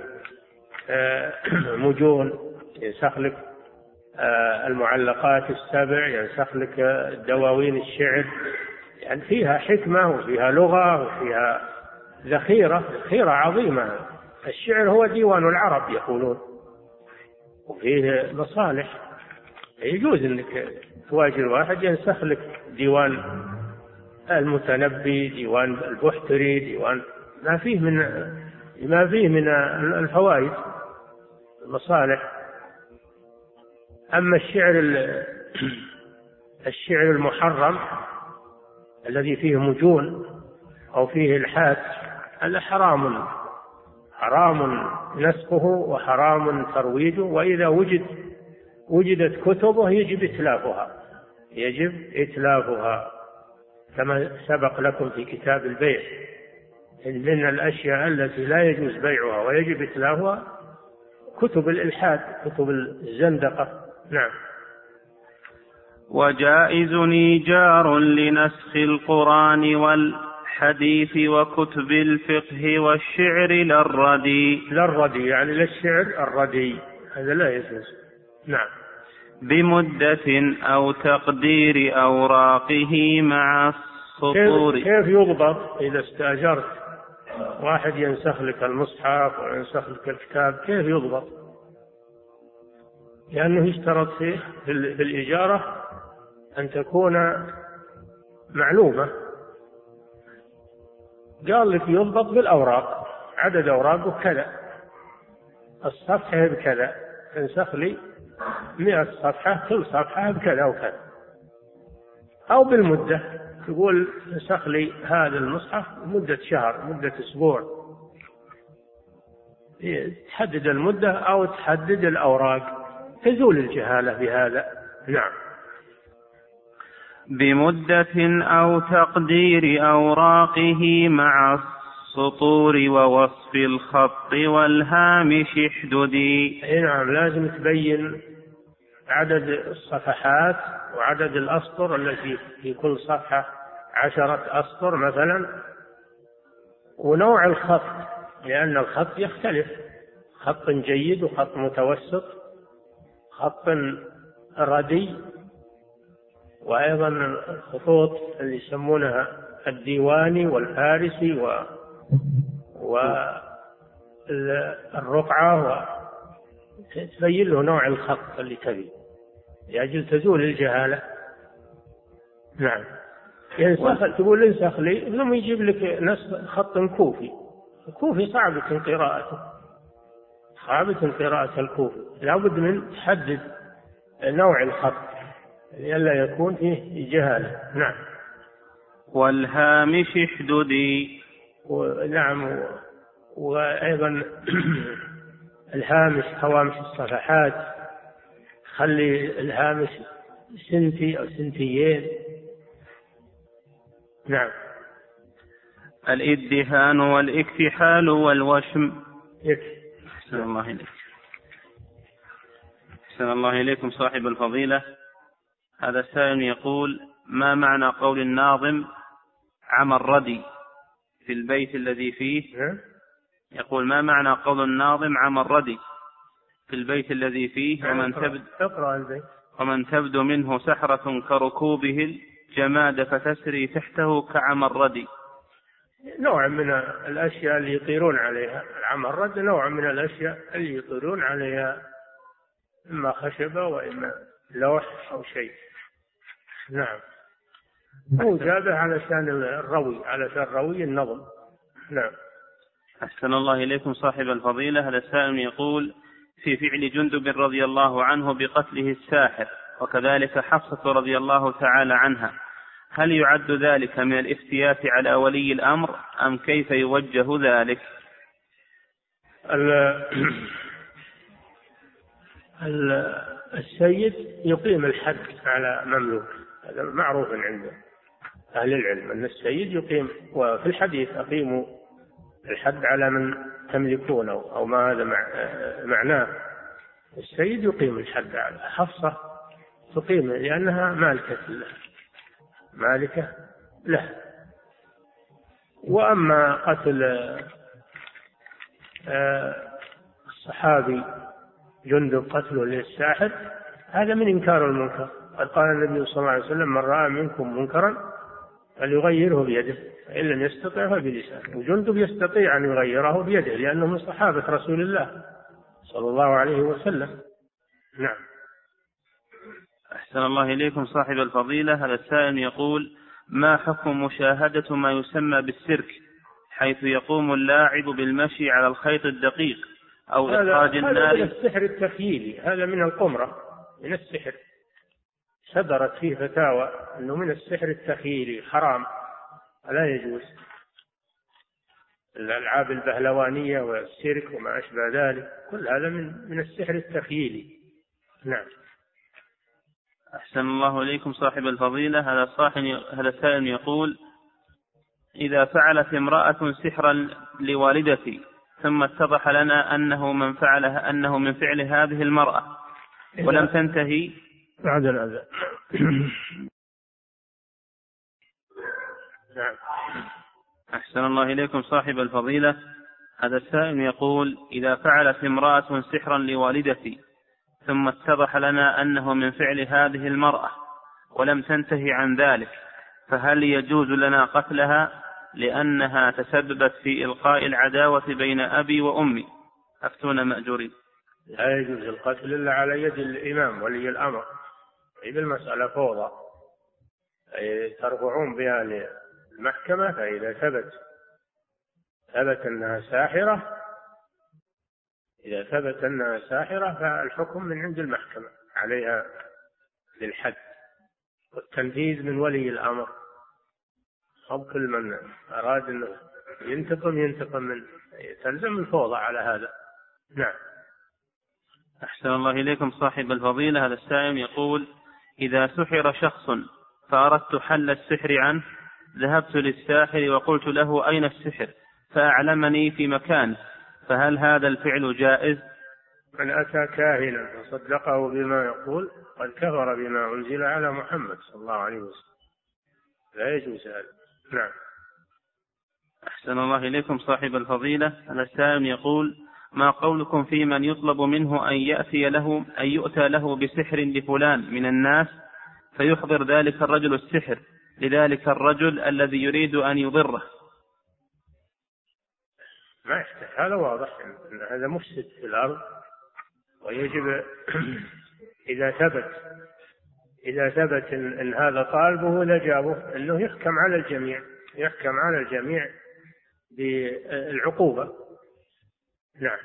مجون، ينسخ لك المعلقات السبع، ينسخ لك دواوين الشعر، يعني فيها حكمة وفيها لغة وفيها ذخيرة ذخيرة عظيمة. الشعر هو ديوان العرب يقولون، وفيه مصالح. يجوز انك تواجر واحد ينسخ لك ديوان المتنبي، ديوان البحتري، ديوان ما فيه من ما فيه من الفوائد المصالح. أما الشعر الشعر المحرم الذي فيه مجون أو فيه إلحاد هذا حرام، حرام نسخه وحرام ترويجه. وإذا وجد وجدت كتبه يجب إتلافها، يجب إتلافها كما سبق لكم في كتاب البيع. من الأشياء التي لا يجوز بيعها ويجب إتلافها كتب الإلحاد، كتب الزندقة. نعم. وجائز إيجار لنسخ القرآن والحديث وكتب الفقه والشعر للردي. للردي يعني للشعر الردي، هذا لا يجوز. نعم. بمدة أو تقدير أوراقه مع السطور. كيف يضبط إذا استأجرت واحد ينسخ لك المصحف وينسخ لك الكتاب؟ كيف يضبط؟ لأنه يشترط فيه في الإجارة أن تكون معلومة. قال لك يضبط بالأوراق، عدد أوراقه كذا، الصفحة بكذا، تنسخ لي مئة صفحة، كل صفحة بكذا وكذا. أو بالمدة، تقول انسخ لي هذا المصحف مدة شهر، مدة أسبوع، تحدد المدة أو تحدد الأوراق، تزول الجهالة بهذا. نعم. بمدة أو تقدير أوراقه مع السطور ووصف الخط والهامش احددي. نعم. لازم تبين عدد الصفحات وعدد الأسطر التي في كل صفحة عشرة أسطر مثلا، ونوع الخط، لأن الخط يختلف، خط جيد وخط متوسط، خط ردي، وأيضا الخطوط اللي يسمونها الديواني والفارسي و والرقعة، وتبين له نوع الخط اللي تبي لأجل تزول الجهالة. نعم. ينسخ، تقول انسخ لي، ثم يجيب لك نسخ خط كوفي. الكوفي صعبة قراءته، صعبة قراءة الكوفي، لابد من تحدد نوع الخط لئلا يكون فيه جهالة. نعم. والهامش احددي. نعم. وأيضا الهامش، هوامش الصفحات، خلي الهامش سنتي أو سنتيين. نعم. الادهان والاكتحال والوشم. يكفي. أحسن الله إليك. أحسن الله إليكم صاحب الفضيلة. هذا السائل يقول: ما معنى قول الناظم عمى الردي في البيت الذي فيه؟ يقول: ما معنى قول الناظم عمى الردي في البيت الذي فيه ومن تبدو, ومن تبدو منه سحرة كركوبه الجماد فتسري تحته كعمى الردي؟ نوع من الأشياء اللي يطيرون عليها. العمى الرد نوع من الأشياء اللي يطيرون عليها، إما خشبة وإما لوح أو شيء. نعم. هو جابه علشان الروي، علشان روي النظم. نعم. أحسن الله إليكم صاحب الفضيلة. هذا السائل يقول: في فعل جندب رضي الله عنه بقتله الساحر، وكذلك حفصة رضي الله تعالى عنها، هل يعد ذلك من الافتيات على ولي الأمر أم كيف يوجه ذلك؟ السيد يقيم الحد على مملوك، هذا معروف عند أهل العلم أن السيد يقيم، وفي الحديث أقيموا الحد على من تملكونه، أو ما هذا معناه. السيد يقيم الحد على حفصة، تقيم لأنها مالكة له، مالكة له. وأما قتل الصحابي جندب قتله للساحر، هذا من إنكار المنكر. قد قال النبي صلى الله عليه وسلم: من رأى منكم منكرا فليغيره بيده، فإن لم يستطع فبلسانه. وجندب يستطيع أن يغيره بيده لأنه من صحابة رسول الله صلى الله عليه وسلم. نعم. أحسن الله إليكم صاحب الفضيلة. هذا السائل يقول: ما حكم مشاهدة ما يسمى بالسيرك، حيث يقوم اللاعب بالمشي على الخيط الدقيق أو إخراج النار؟ هذا من السحر التخييلي، هذا من القمرة، من السحر. صدرت فيه فتاوى أنه من السحر التخييلي، حرام، لا يجوز. الألعاب البهلوانية والسيرك وما أشبه ذلك، كل هذا من من السحر التخييلي. نعم. أحسن الله إليكم صاحب الفضيلة. هذا هذا السائل يقول: إذا فعلت امرأة سحرا لوالدتي ثم اتضح لنا أنه من فعلها أنه من فعل هذه المرأة ولم تنتهي بعد الأذى. نعم. أحسن الله إليكم صاحب الفضيلة. هذا السائل يقول: إذا فعلت امرأة سحرا لوالدتي ثم اتضح لنا أنه من فعل هذه المرأة ولم تنتهي عن ذلك، فهل يجوز لنا قتلها لأنها تسببت في إلقاء العداوة بين أبي وأمي؟ أفتونا مأجورين. لا يجوز القتل إلا على يد الإمام ولي الأمر. إذا المسألة فوضى ترفعون بها للمحكمة، فإذا ثبت ثبت أنها ساحرة إذا ثبت أنها ساحرة فالحكم من عند المحكمة عليها للحد، والتنفيذ من ولي الأمر. أو كل من أراد أنه ينتقم ينتقم من تلزم الفوضى على هذا. نعم. أحسن الله إليكم صاحب الفضيلة. هذا السائل يقول: إذا سحر شخص فأردت حل السحر عنه، ذهبت للساحر وقلت له أين السحر، فأعلمني في مكان، فهل هذا الفعل جائز؟ من أتى كاهنا فصدقه بما يقول قد كفر بما أنزل على محمد صلى الله عليه وسلم. لا يجوز هذا. نعم. أحسن الله إليكم صاحب الفضيلة. السائل يقول: ما قولكم في من يطلب منه أن يأتي له أن يؤتى له بسحر لفلان من الناس فيحضر ذلك الرجل السحر لذلك الرجل الذي يريد أن يضره؟ ما يحتاج، هذا واضح أن هذا مفسد في الأرض، ويجب إذا ثبت إذا ثبت إن هذا طالبه لجابه أنه يحكم على الجميع يحكم على الجميع بالعقوبة. نعم.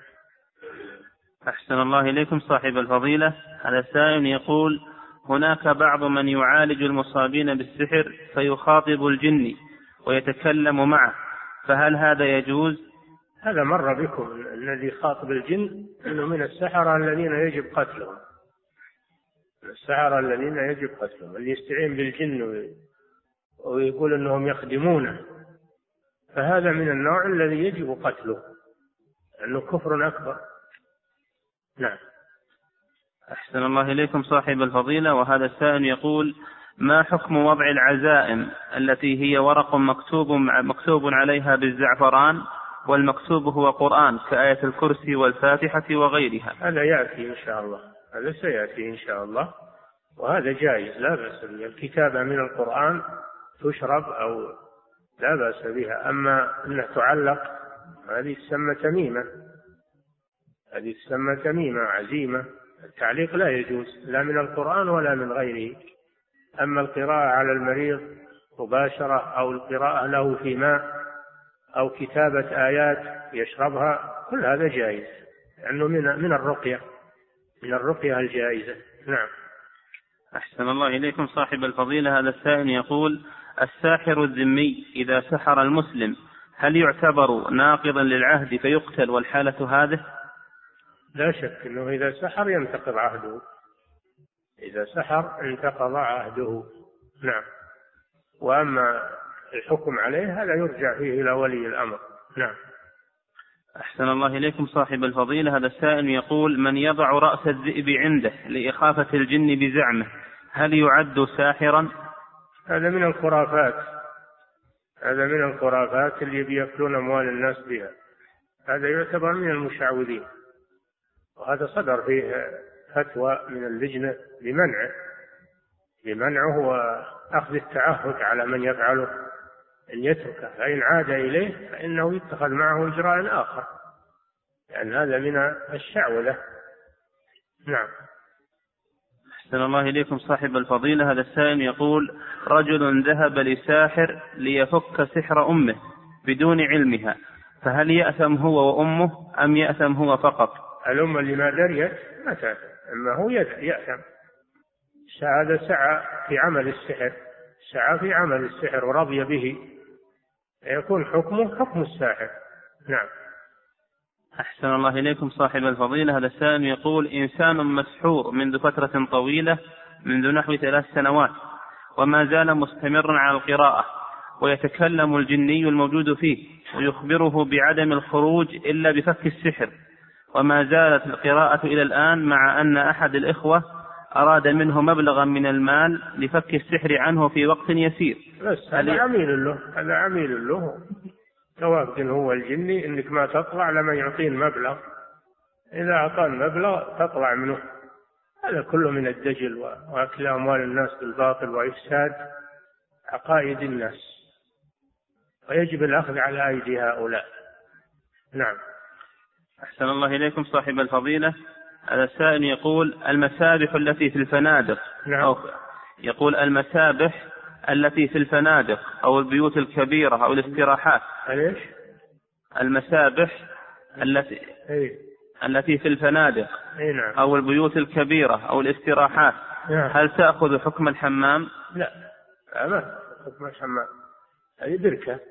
أحسن الله إليكم صاحب الفضيلة. هذا السائل يقول: هناك بعض من يعالج المصابين بالسحر فيخاطب الجن ويتكلم معه، فهل هذا يجوز؟ هذا مر بكم، الذي خاطب الجن إنه من السحرة الذين يجب قتلهم السحرة الذين يجب قتلهم اللي يستعين بالجن ويقول أنهم يخدمونه، فهذا من النوع الذي يجب قتله لأنه كفر أكبر. نعم. أحسن الله إليكم صاحب الفضيلة. وهذا السائل يقول: ما حكم وضع العزائم التي هي ورق مكتوب مكتوب عليها بالزعفران والمكتوب هو قرآن كآية الكرسي والفاتحة وغيرها؟ هذا يأتي إن شاء الله هذا سيأتي إن شاء الله، وهذا جائز لا بأس به. الكتابة من القرآن تشرب أو لا بأس بها، أما أنها تعلق هذه تسمى تميمة هذه تسمى تميمة عزيمة. التعليق لا يجوز لا من القرآن ولا من غيره. أما القراءة على المريض مباشرة أو القراءة له في ماء أو كتابة آيات يشربها كل هذا جائز، لأنه من من الرقية من الرقية الجائزة. نعم. أحسن الله إليكم صاحب الفضيلة. هذا السائل يقول: الساحر الذمي إذا سحر المسلم هل يعتبر ناقضا للعهد فيقتل والحالة هذه؟ لا شك أنه إذا سحر ينتقض عهده إذا سحر انتقض عهده. نعم. وأما الحكم عليه هذا يرجع فيه إلى ولي الأمر. نعم. أحسن الله إليكم صاحب الفضيلة. هذا السائل يقول: من يضع رأس الذئب عنده لإخافة الجن بزعمه هل يعد ساحرا؟ هذا من الخرافات هذا من الخرافات اللي بيأكلون أموال الناس بها. هذا يعتبر من المشعوذين، وهذا صدر فيه فتوى من اللجنة بمنعه بمنعه وأخذ التعهد على من يفعله أن يتركه، فإن عاد إليه فإنه يتخذ معه إجراء آخر، لأن يعني هذا من الشعوذة. نعم. أحسن الله إليكم صاحب الفضيلة. هذا السائل يقول: رجل ذهب لساحر ليفك سحر أمه بدون علمها، فهل يأثم هو وأمه أم يأثم هو فقط؟ الأم اللي ما دريت ما تأثم، أما هو يأثم. هذا سعى في عمل السحر سعى في عمل السحر ورضي به، يكون حكمه حكم الساحر. نعم. أحسن الله إليكم صاحب الفضيلة. هذا السائل يقول: إنسان مسحور منذ فترة طويلة منذ نحو ثلاث سنوات وما زال مستمرا على القراءة، ويتكلم الجني الموجود فيه ويخبره بعدم الخروج إلا بفك السحر، وما زالت القراءة إلى الآن، مع أن أحد الإخوة أراد منه مبلغا من المال لفك السحر عنه في وقت يسير. بس هذا عميل له هذا عميل له توافق هو الجني إنك ما تطلع لما يعطين مبلغ، إذا أعطان مبلغ تطلع منه. هذا كله من الدجل وأكل أموال الناس بالباطل وإفساد عقائد الناس، ويجب الأخذ على أيدي هؤلاء. نعم. أحسن الله إليكم صاحب الفضيلة. هذا السائل يقول: المسابح التي في الفنادق نعم. أو يقول المسابح التي في الفنادق أو البيوت الكبيرة أو الاستراحات. ليش؟ المسابح التي أي. التي في الفنادق أي نعم. أو البيوت الكبيرة أو الاستراحات نعم. هل تأخذ حكم الحمام؟ لا ما حكم الحمام، هذه بركة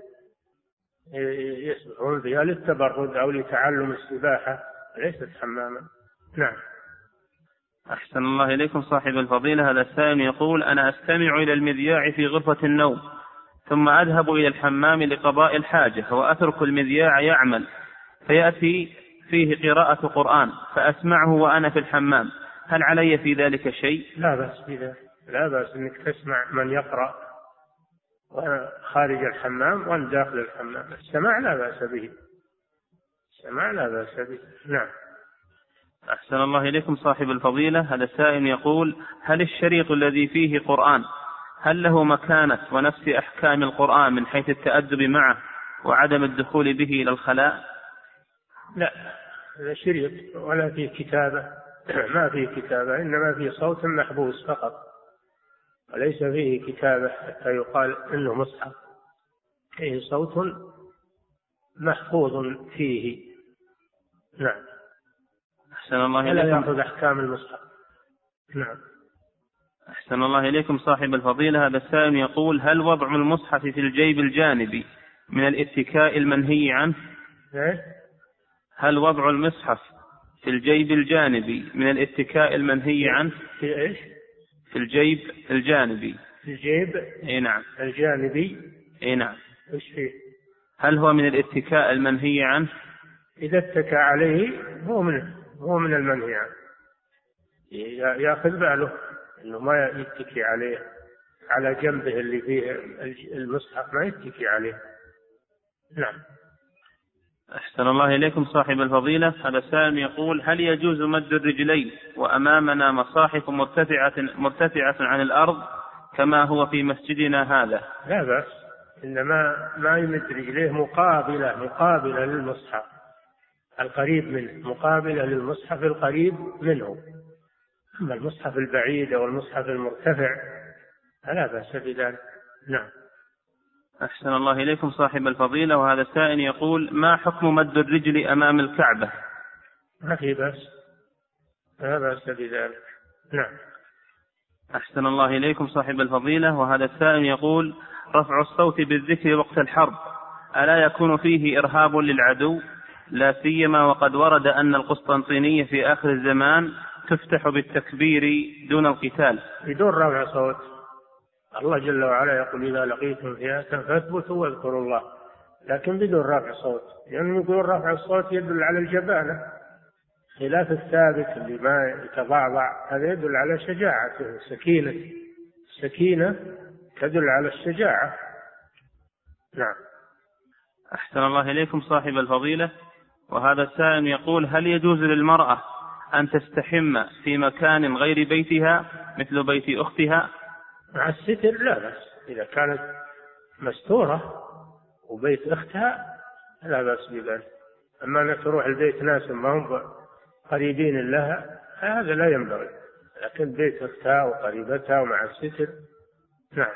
يسبحون فيها للتبرد أو لتعلم السباحة، ليست حماما. نعم. أحسن الله إليكم صاحب الفضيلة. هذا السائل يقول: أنا أستمع إلى المذياع في غرفة النوم ثم أذهب إلى الحمام لقضاء الحاجة وأترك المذياع يعمل، فيأتي فيه قراءة قرآن فأسمعه وأنا في الحمام، هل علي في ذلك شيء؟ لا بأس بذلك، لا بأس أنك تسمع من يقرأ خارج الحمام وأنت داخل الحمام، السماع لا بأس به، السماع لا بأس به. نعم. أحسن الله إليكم صاحب الفضيلة، هذا السائل يقول: هل الشريط الذي فيه قرآن هل له مكانة ونفس أحكام القرآن من حيث التأدب معه وعدم الدخول به إلى الخلاء؟ لا، هذا شريط ولا فيه كتابة، ما فيه كتابة، إنما فيه صوت محبوس فقط، وليس فيه كتابة حتى يقال إنه مصحف، فيه صوت محفوظ فيه. نعم. أحسن الله إليكم. لا يأخذ أحكام المصحف. نعم. أحسن الله إليكم صاحب الفضيلة، هذا السائل يقول: هل وضع المصحف في الجيب الجانبي من الاتكاء المنهي عنه؟ هل وضع المصحف في الجيب الجانبي من الاتكاء المنهي عنه؟ في إيش؟ في الجيب الجانبي. في الجيب؟ إيه نعم. الجانبي؟ إيه نعم. إيش فيه؟ هل هو من الاتكاء المنهي عنه؟ إذا اتكى عليه هو من هو من المنهي عنه، يأخذ باله إنه ما يتكي عليه، على جنبه اللي فيه المصحف ما يتكي عليه. نعم. أحسن الله إليكم صاحب الفضيلة، هذا السائل يقول: هل يجوز مد الرجلين وأمامنا مصاحف مرتفعة مرتفعة عن الأرض كما هو في مسجدنا هذا؟ لا بأس، إنما ما يمد رجليه مقابلة مقابلة للمصحف القريب منه، مقابلة للمصحف القريب منه. أما المصحف البعيد أو المصحف المرتفع فلا بأس بذلك. نعم. أحسن الله إليكم صاحب الفضيلة، وهذا السائل يقول: ما حكم مد الرجل أمام الكعبة؟ ما في بأس، لا بأس بذلك. نعم. أحسن الله إليكم صاحب الفضيلة، وهذا السائل يقول: رفع الصوت بالذكر وقت الحرب ألا يكون فيه إرهاب للعدو، لا سيما وقد ورد أن القسطنطينية في آخر الزمان تفتح بالتكبير دون القتال؟ بدون رفع صوت. الله جل وعلا يقول: إذا لقيتم فئة فاثبتوا واذكروا الله، لكن بدون رفع صوت، لأنه يعني يقول رفع الصوت يدل على الجبانة، خلاف الثابت اللي ما يتضعضع، هذا يدل على شجاعته السكينة، السكينة تدل على الشجاعة. نعم. أحسن الله إليكم صاحب الفضيلة، وهذا السائل يقول: هل يجوز للمرأة أن تستحم في مكان غير بيتها مثل بيت أختها؟ مع الستر لا بأس، إذا كانت مستورة وبيت أختها لا بأس بذلك. أما أن تروح البيت ناس ما هم قريبين لها هذا لا ينبغي، لكن بيت أختها وقريبتها ومع الستر نعم.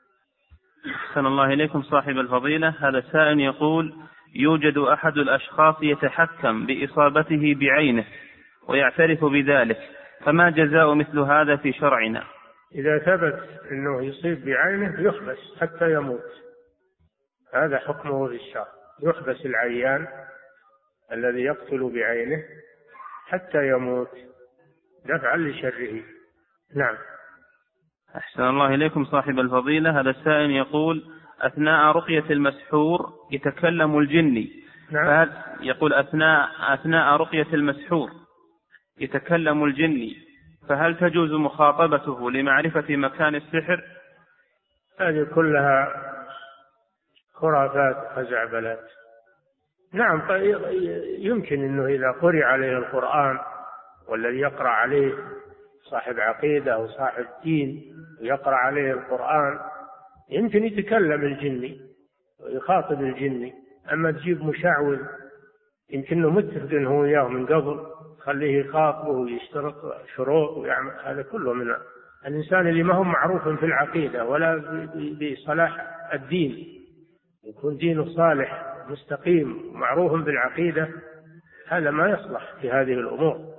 أحسن الله إليكم صاحب الفضيلة، هذا السائل يقول: يوجد أحد الأشخاص يتحكم بإصابته بعينه ويعترف بذلك، فما جزاء مثل هذا في شرعنا؟ إذا ثبت أنه يصيب بعينه يحبس حتى يموت، هذا حكمه في الشرع، يحبس العيان الذي يقتل بعينه حتى يموت دفعا لشره. نعم. أحسن الله إليكم صاحب الفضيلة، هذا السائل يقول: أثناء رقية المسحور يتكلم الجني. نعم. يقول: أثناء أثناء رقية المسحور يتكلم الجني، فهل تجوز مخاطبته لمعرفة مكان السحر؟ هذه كلها خرافات خزعبلات. نعم، يمكن أنه إذا قرئ عليه القرآن والذي يقرأ عليه صاحب عقيدة أو صاحب دين ويقرأ عليه القرآن يمكن يتكلم الجني ويخاطب الجني. أما تجيب مشعوذ يمكنه متفق هو وياه من قبل، خليه يخاطبه ويشترط شروط ويعمل، هذا كله من الإنسان اللي ما هو معروف في العقيدة ولا بصلاح الدين، يكون دينه صالح مستقيم معروف بالعقيدة، هذا ما يصلح في هذه الأمور.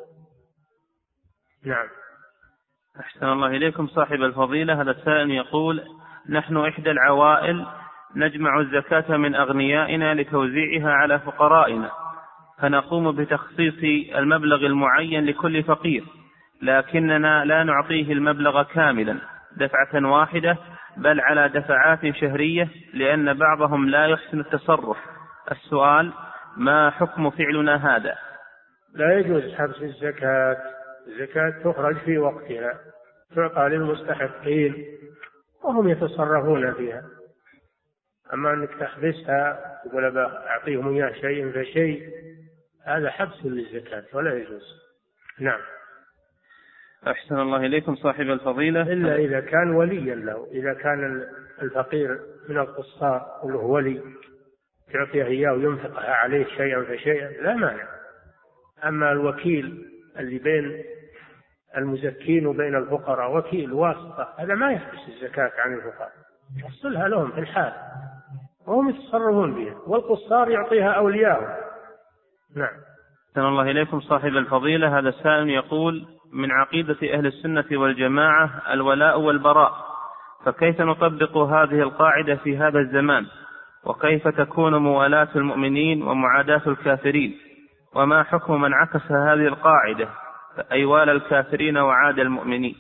نعم. أحسن الله إليكم صاحب الفضيلة، هذا السائل يقول: نحن إحدى العوائل نجمع الزكاة من أغنيائنا لتوزيعها على فقرائنا، فنقوم بتخصيص المبلغ المعين لكل فقير، لكننا لا نعطيه المبلغ كاملا دفعة واحدة بل على دفعات شهرية لأن بعضهم لا يحسن التصرف. السؤال: ما حكم فعلنا هذا؟ لا يجوز حبس الزكاة. الزكاة تخرج في وقتها، تعطى للمستحقين وهم يتصرفون فيها. أما أنك تحبسها تقول أعطيهم إياه شيء فشيء، هذا حبس للزكاة ولا يجوز. نعم. أحسن الله إليكم صاحب الفضيلة. إلا إذا كان وليا له، إذا كان الفقير من القصار وله ولي تعطيه إياه وينفقها عليه شيئا فشيئا لا مانع. أما الوكيل اللي بين المزكين وبين الفقراء، وكيل واسطة، هذا ما يحبس الزكاة عن الفقراء، يحصلها لهم في الحال وهم يتصرفون بها، والقصار يعطيها أولياءه. نعم. أحسن الله إليكم صاحب الفضيلة. هذا السائل يقول: من عقيدة أهل السنة والجماعة الولاء والبراء، فكيف نطبق هذه القاعدة في هذا الزمان؟ وكيف تكون موالاة المؤمنين ومعاداة الكافرين؟ وما حكم من عكس هذه القاعدة أي والى الكافرين وعاد المؤمنين؟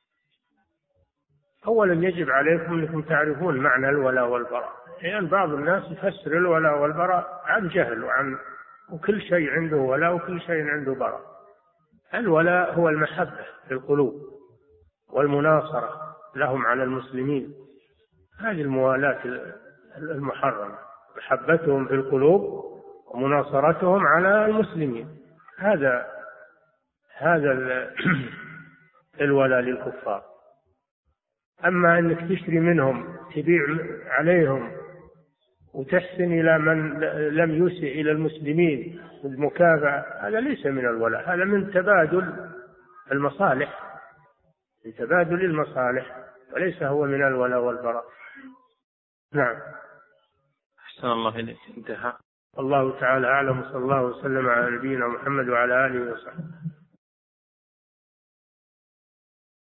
أولا يجب عليكم أنكم تعرفون معنى الولاء والبراء، لأن يعني بعض الناس يفسر الولاء والبراء عن جهل، وعن وكل شيء عنده ولاء وكل شيء عنده براء. الولاء هو المحبة في القلوب والمناصرة لهم على المسلمين، هذه الموالاة المحرمة، محبتهم في القلوب ومناصرتهم على المسلمين، هذا هذا الولاء للكفار. أما أنك تشتري منهم، تبيع عليهم وتحسن إلى من لم يسئ إلى المسلمين بالمكافأة، هذا ليس من الولاء، هذا من تبادل المصالح، من تبادل المصالح، وليس هو من الولاء والبراء. نعم. أحسن الله إليك. انتهى. الله تعالى أعلم، صلى الله وسلم على نبينا محمد وعلى آله وصحبه.